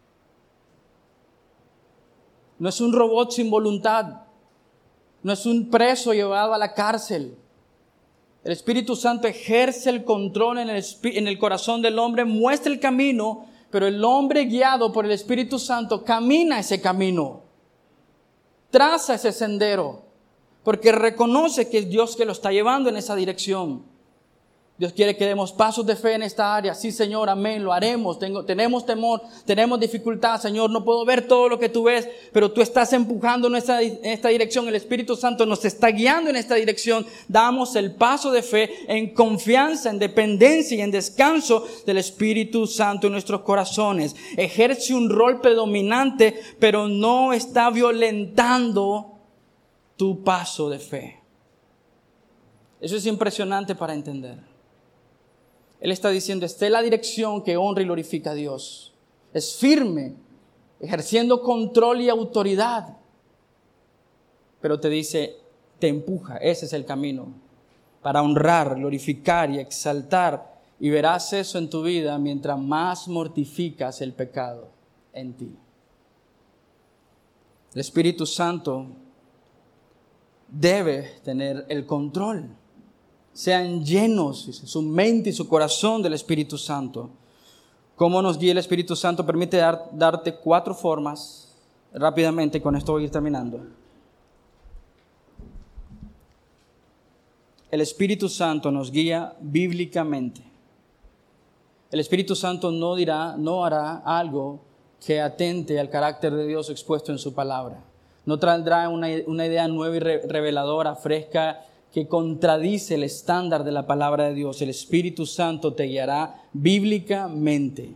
No es un robot sin voluntad. No es un preso llevado a la cárcel. El Espíritu Santo ejerce el control en el corazón del hombre, muestra el camino, pero el hombre guiado por el Espíritu Santo camina ese camino. Traza ese sendero. Porque reconoce que es Dios que lo está llevando en esa dirección. Dios quiere que demos pasos de fe en esta área. Sí, Señor, amén, lo haremos. Tenemos temor, tenemos dificultad, Señor. No puedo ver todo lo que tú ves, pero tú estás empujando en esta dirección. El Espíritu Santo nos está guiando en esta dirección. Damos el paso de fe en confianza, en dependencia y en descanso del Espíritu Santo en nuestros corazones. Ejerce un rol predominante, pero no está violentando tu paso de fe. Eso es impresionante para entender. Él está diciendo, esta es la dirección que honra y glorifica a Dios. Es firme, ejerciendo control y autoridad. Pero te dice, te empuja, ese es el camino. Para honrar, glorificar y exaltar. Y verás eso en tu vida mientras más mortificas el pecado en ti. El Espíritu Santo debe tener el control. Sean llenos su mente y su corazón del Espíritu Santo. ¿Cómo nos guía el Espíritu Santo? Permite darte 4 formas. Rápidamente, con esto voy a ir terminando. El Espíritu Santo nos guía bíblicamente. El Espíritu Santo no hará algo que atente al carácter de Dios expuesto en su palabra. No traerá una idea nueva y reveladora, fresca, que contradice el estándar de la palabra de Dios. El Espíritu Santo te guiará bíblicamente.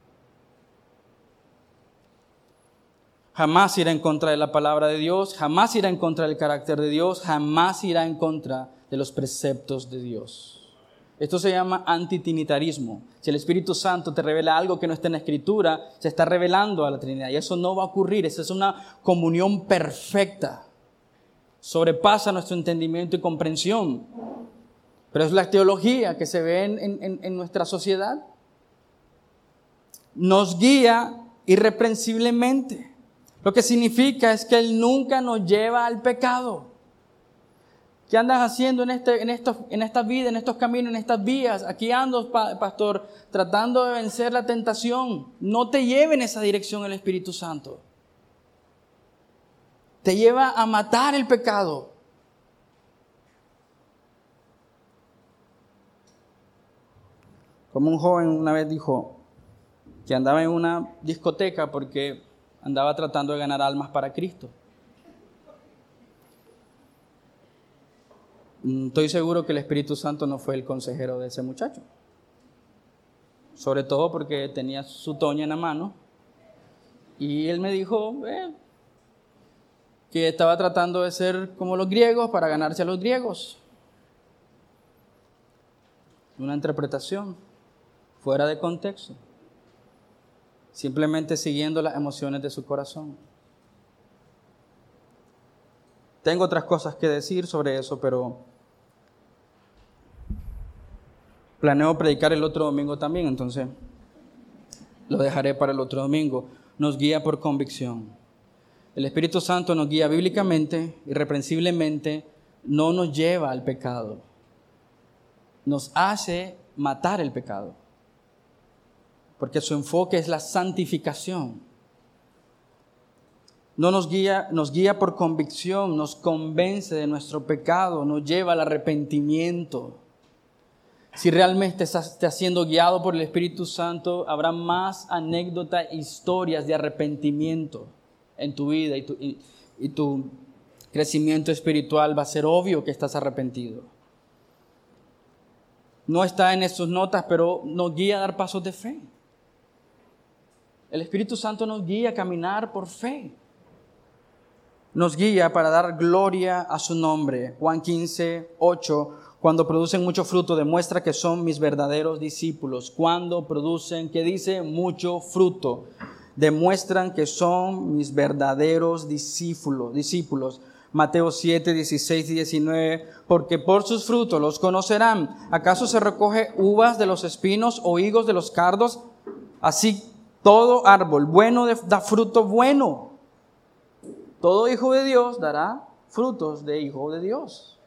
Jamás irá en contra de la palabra de Dios, jamás irá en contra del carácter de Dios, jamás irá en contra de los preceptos de Dios. Esto se llama antitrinitarismo. Si el Espíritu Santo te revela algo que no está en la Escritura, se está revelando a la Trinidad. Y eso no va a ocurrir. Esa es una comunión perfecta. Sobrepasa nuestro entendimiento y comprensión. Pero es la teología que se ve en nuestra sociedad. Nos guía irreprensiblemente. Lo que significa es que Él nunca nos lleva al pecado. ¿Qué andas haciendo en esta vida, en estos caminos, en estas vías? Aquí ando, pastor, tratando de vencer la tentación. No te lleve en esa dirección el Espíritu Santo. te lleva a matar el pecado. Como un joven una vez dijo que andaba en una discoteca porque andaba tratando de ganar almas para Cristo. Estoy seguro que el Espíritu Santo no fue el consejero de ese muchacho. Sobre todo porque tenía su toña en la mano. Y él me dijo que estaba tratando de ser como los griegos para ganarse a los griegos. Una interpretación fuera de contexto. Simplemente siguiendo las emociones de su corazón. Tengo otras cosas que decir sobre eso, pero planeo predicar el otro domingo también, entonces lo dejaré para el otro domingo. Nos guía por convicción. El Espíritu Santo nos guía bíblicamente, irreprensiblemente, no nos lleva al pecado. Nos hace matar el pecado. Porque su enfoque es la santificación. No nos guía por convicción, nos convence de nuestro pecado, nos lleva al arrepentimiento. Si realmente estás siendo guiado por el Espíritu Santo, habrá más anécdotas, historias de arrepentimiento en tu vida y tu crecimiento espiritual va a ser obvio que estás arrepentido. No está en sus notas, pero nos guía a dar pasos de fe. El Espíritu Santo nos guía a caminar por fe. Nos guía para dar gloria a su nombre. Juan 15:8, cuando producen mucho fruto, demuestra que son mis verdaderos discípulos. Cuando producen, ¿qué dice? Mucho fruto. Demuestran que son mis verdaderos discípulos. Mateo 7, 16 y 19, porque por sus frutos los conocerán. ¿Acaso se recoge uvas de los espinos o higos de los cardos? Así todo árbol bueno da fruto bueno. Todo hijo de Dios dará frutos de hijo de Dios.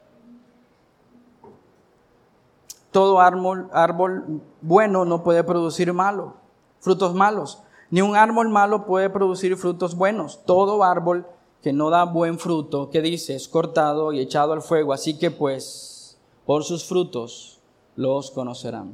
Todo árbol bueno no puede producir frutos malos. Ni un árbol malo puede producir frutos buenos. Todo árbol que no da buen fruto, ¿qué dice? Es cortado y echado al fuego. Así que pues, por sus frutos los conocerán.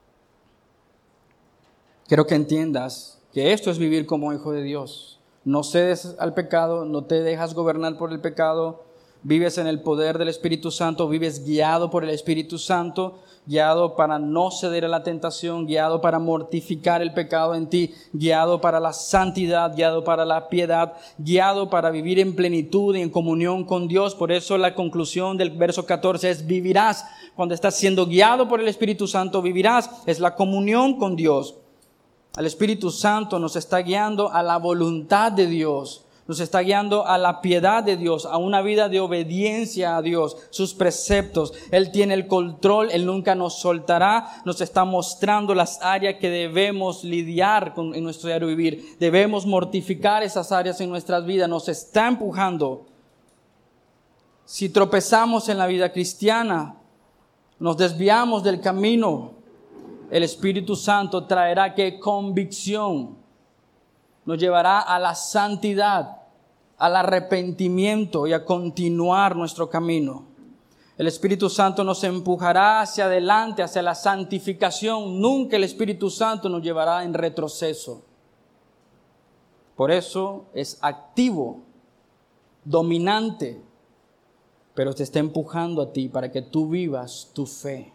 Quiero que entiendas que esto es vivir como hijo de Dios. No cedes al pecado, no te dejas gobernar por el pecado, vives en el poder del Espíritu Santo, vives guiado por el Espíritu Santo, guiado para no ceder a la tentación, guiado para mortificar el pecado en ti, guiado para la santidad, guiado para la piedad, guiado para vivir en plenitud y en comunión con Dios. Por eso la conclusión del verso 14 es vivirás. Cuando estás siendo guiado por el Espíritu Santo, vivirás. Es la comunión con Dios. El Espíritu Santo nos está guiando a la voluntad de Dios, nos está guiando a la piedad de Dios, a una vida de obediencia a Dios, sus preceptos. Él tiene el control, Él nunca nos soltará, nos está mostrando las áreas que debemos lidiar con en nuestro diario vivir. Debemos mortificar esas áreas en nuestras vidas, nos está empujando. Si tropezamos en la vida cristiana, nos desviamos del camino, el Espíritu Santo traerá ¿qué? Convicción. Nos llevará a la santidad, al arrepentimiento y a continuar nuestro camino. El Espíritu Santo nos empujará hacia adelante, hacia la santificación. Nunca el Espíritu Santo nos llevará en retroceso. Por eso es activo, dominante, pero te está empujando a ti para que tú vivas tu fe.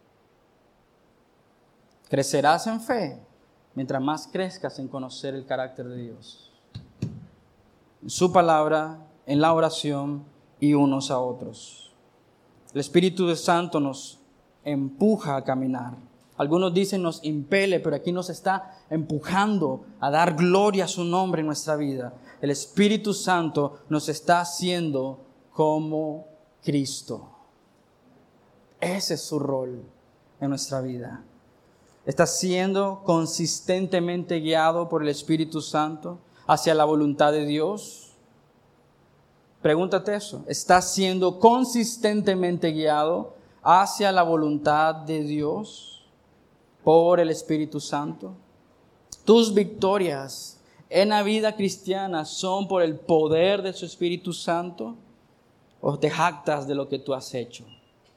Crecerás en fe mientras más crezcas en conocer el carácter de Dios. En su palabra, en la oración y unos a otros. El Espíritu Santo nos empuja a caminar. Algunos dicen nos impele, pero aquí nos está empujando a dar gloria a su nombre en nuestra vida. El Espíritu Santo nos está haciendo como Cristo. Ese es su rol en nuestra vida. ¿Estás siendo consistentemente guiado por el Espíritu Santo hacia la voluntad de Dios? Pregúntate eso. ¿Estás siendo consistentemente guiado hacia la voluntad de Dios por el Espíritu Santo? Tus victorias en la vida cristiana son por el poder de su Espíritu Santo o te jactas de lo que tú has hecho?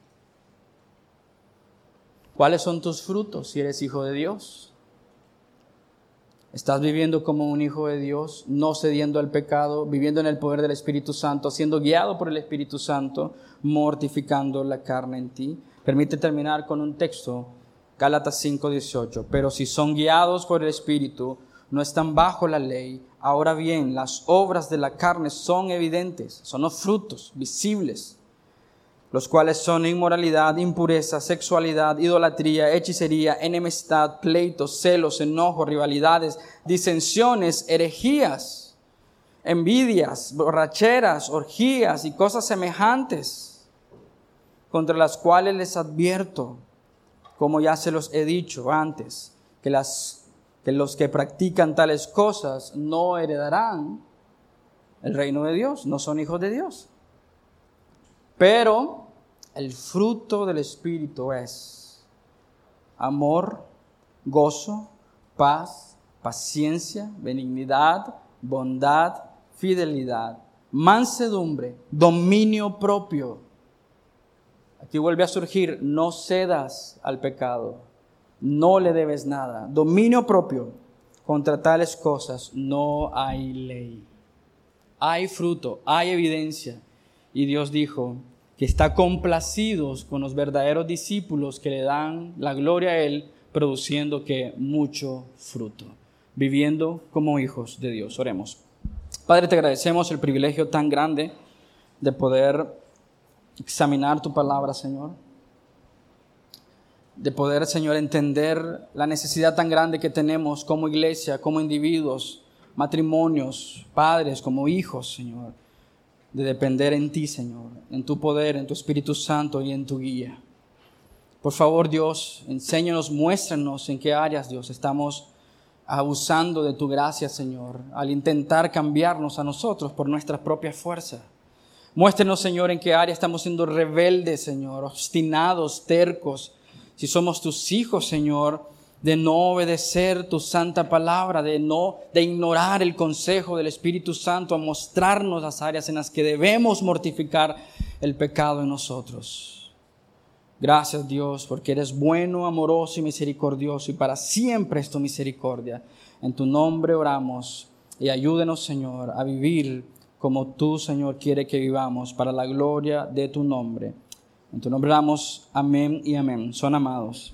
¿Cuáles son tus frutos si eres hijo de Dios? ¿Estás viviendo como un hijo de Dios, no cediendo al pecado, viviendo en el poder del Espíritu Santo, siendo guiado por el Espíritu Santo, mortificando la carne en ti? Permite terminar con un texto, Gálatas 5:18. Pero si son guiados por el Espíritu, no están bajo la ley. Ahora bien, las obras de la carne son evidentes, son los frutos visibles, los cuales son inmoralidad, impureza, sexualidad, idolatría, hechicería, enemistad, pleitos, celos, enojos, rivalidades, disensiones, herejías, envidias, borracheras, orgías y cosas semejantes, contra las cuales les advierto, como ya se los he dicho antes, que los que practican tales cosas no heredarán el reino de Dios, no son hijos de Dios. Pero el fruto del Espíritu es amor, gozo, paz, paciencia, benignidad, bondad, fidelidad, mansedumbre, dominio propio. Aquí vuelve a surgir: no cedas al pecado, no le debes nada. Dominio propio, contra tales cosas no hay ley. Hay fruto, hay evidencia. Y Dios dijo que está complacidos con los verdaderos discípulos que le dan la gloria a Él, produciendo que mucho fruto, viviendo como hijos de Dios. Oremos. Padre, te agradecemos el privilegio tan grande de poder examinar tu palabra, Señor. De poder, Señor, entender la necesidad tan grande que tenemos como iglesia, como individuos, matrimonios, padres, como hijos, Señor, de depender en ti, Señor, en tu poder, en tu Espíritu Santo y en tu guía. Por favor, Dios, enséñanos, muéstranos en qué áreas, Dios, estamos abusando de tu gracia, Señor, al intentar cambiarnos a nosotros por nuestra propia fuerza. Muéstranos, Señor, en qué área estamos siendo rebeldes, Señor, obstinados, tercos. Si somos tus hijos, Señor, de no obedecer tu santa palabra, de ignorar el consejo del Espíritu Santo, a mostrarnos las áreas en las que debemos mortificar el pecado en nosotros. Gracias, Dios, porque eres bueno, amoroso y misericordioso, y para siempre es tu misericordia. En tu nombre oramos, y ayúdenos, Señor, a vivir como tú, Señor, quiere que vivamos, para la gloria de tu nombre. En tu nombre oramos, amén y amén. Son amados.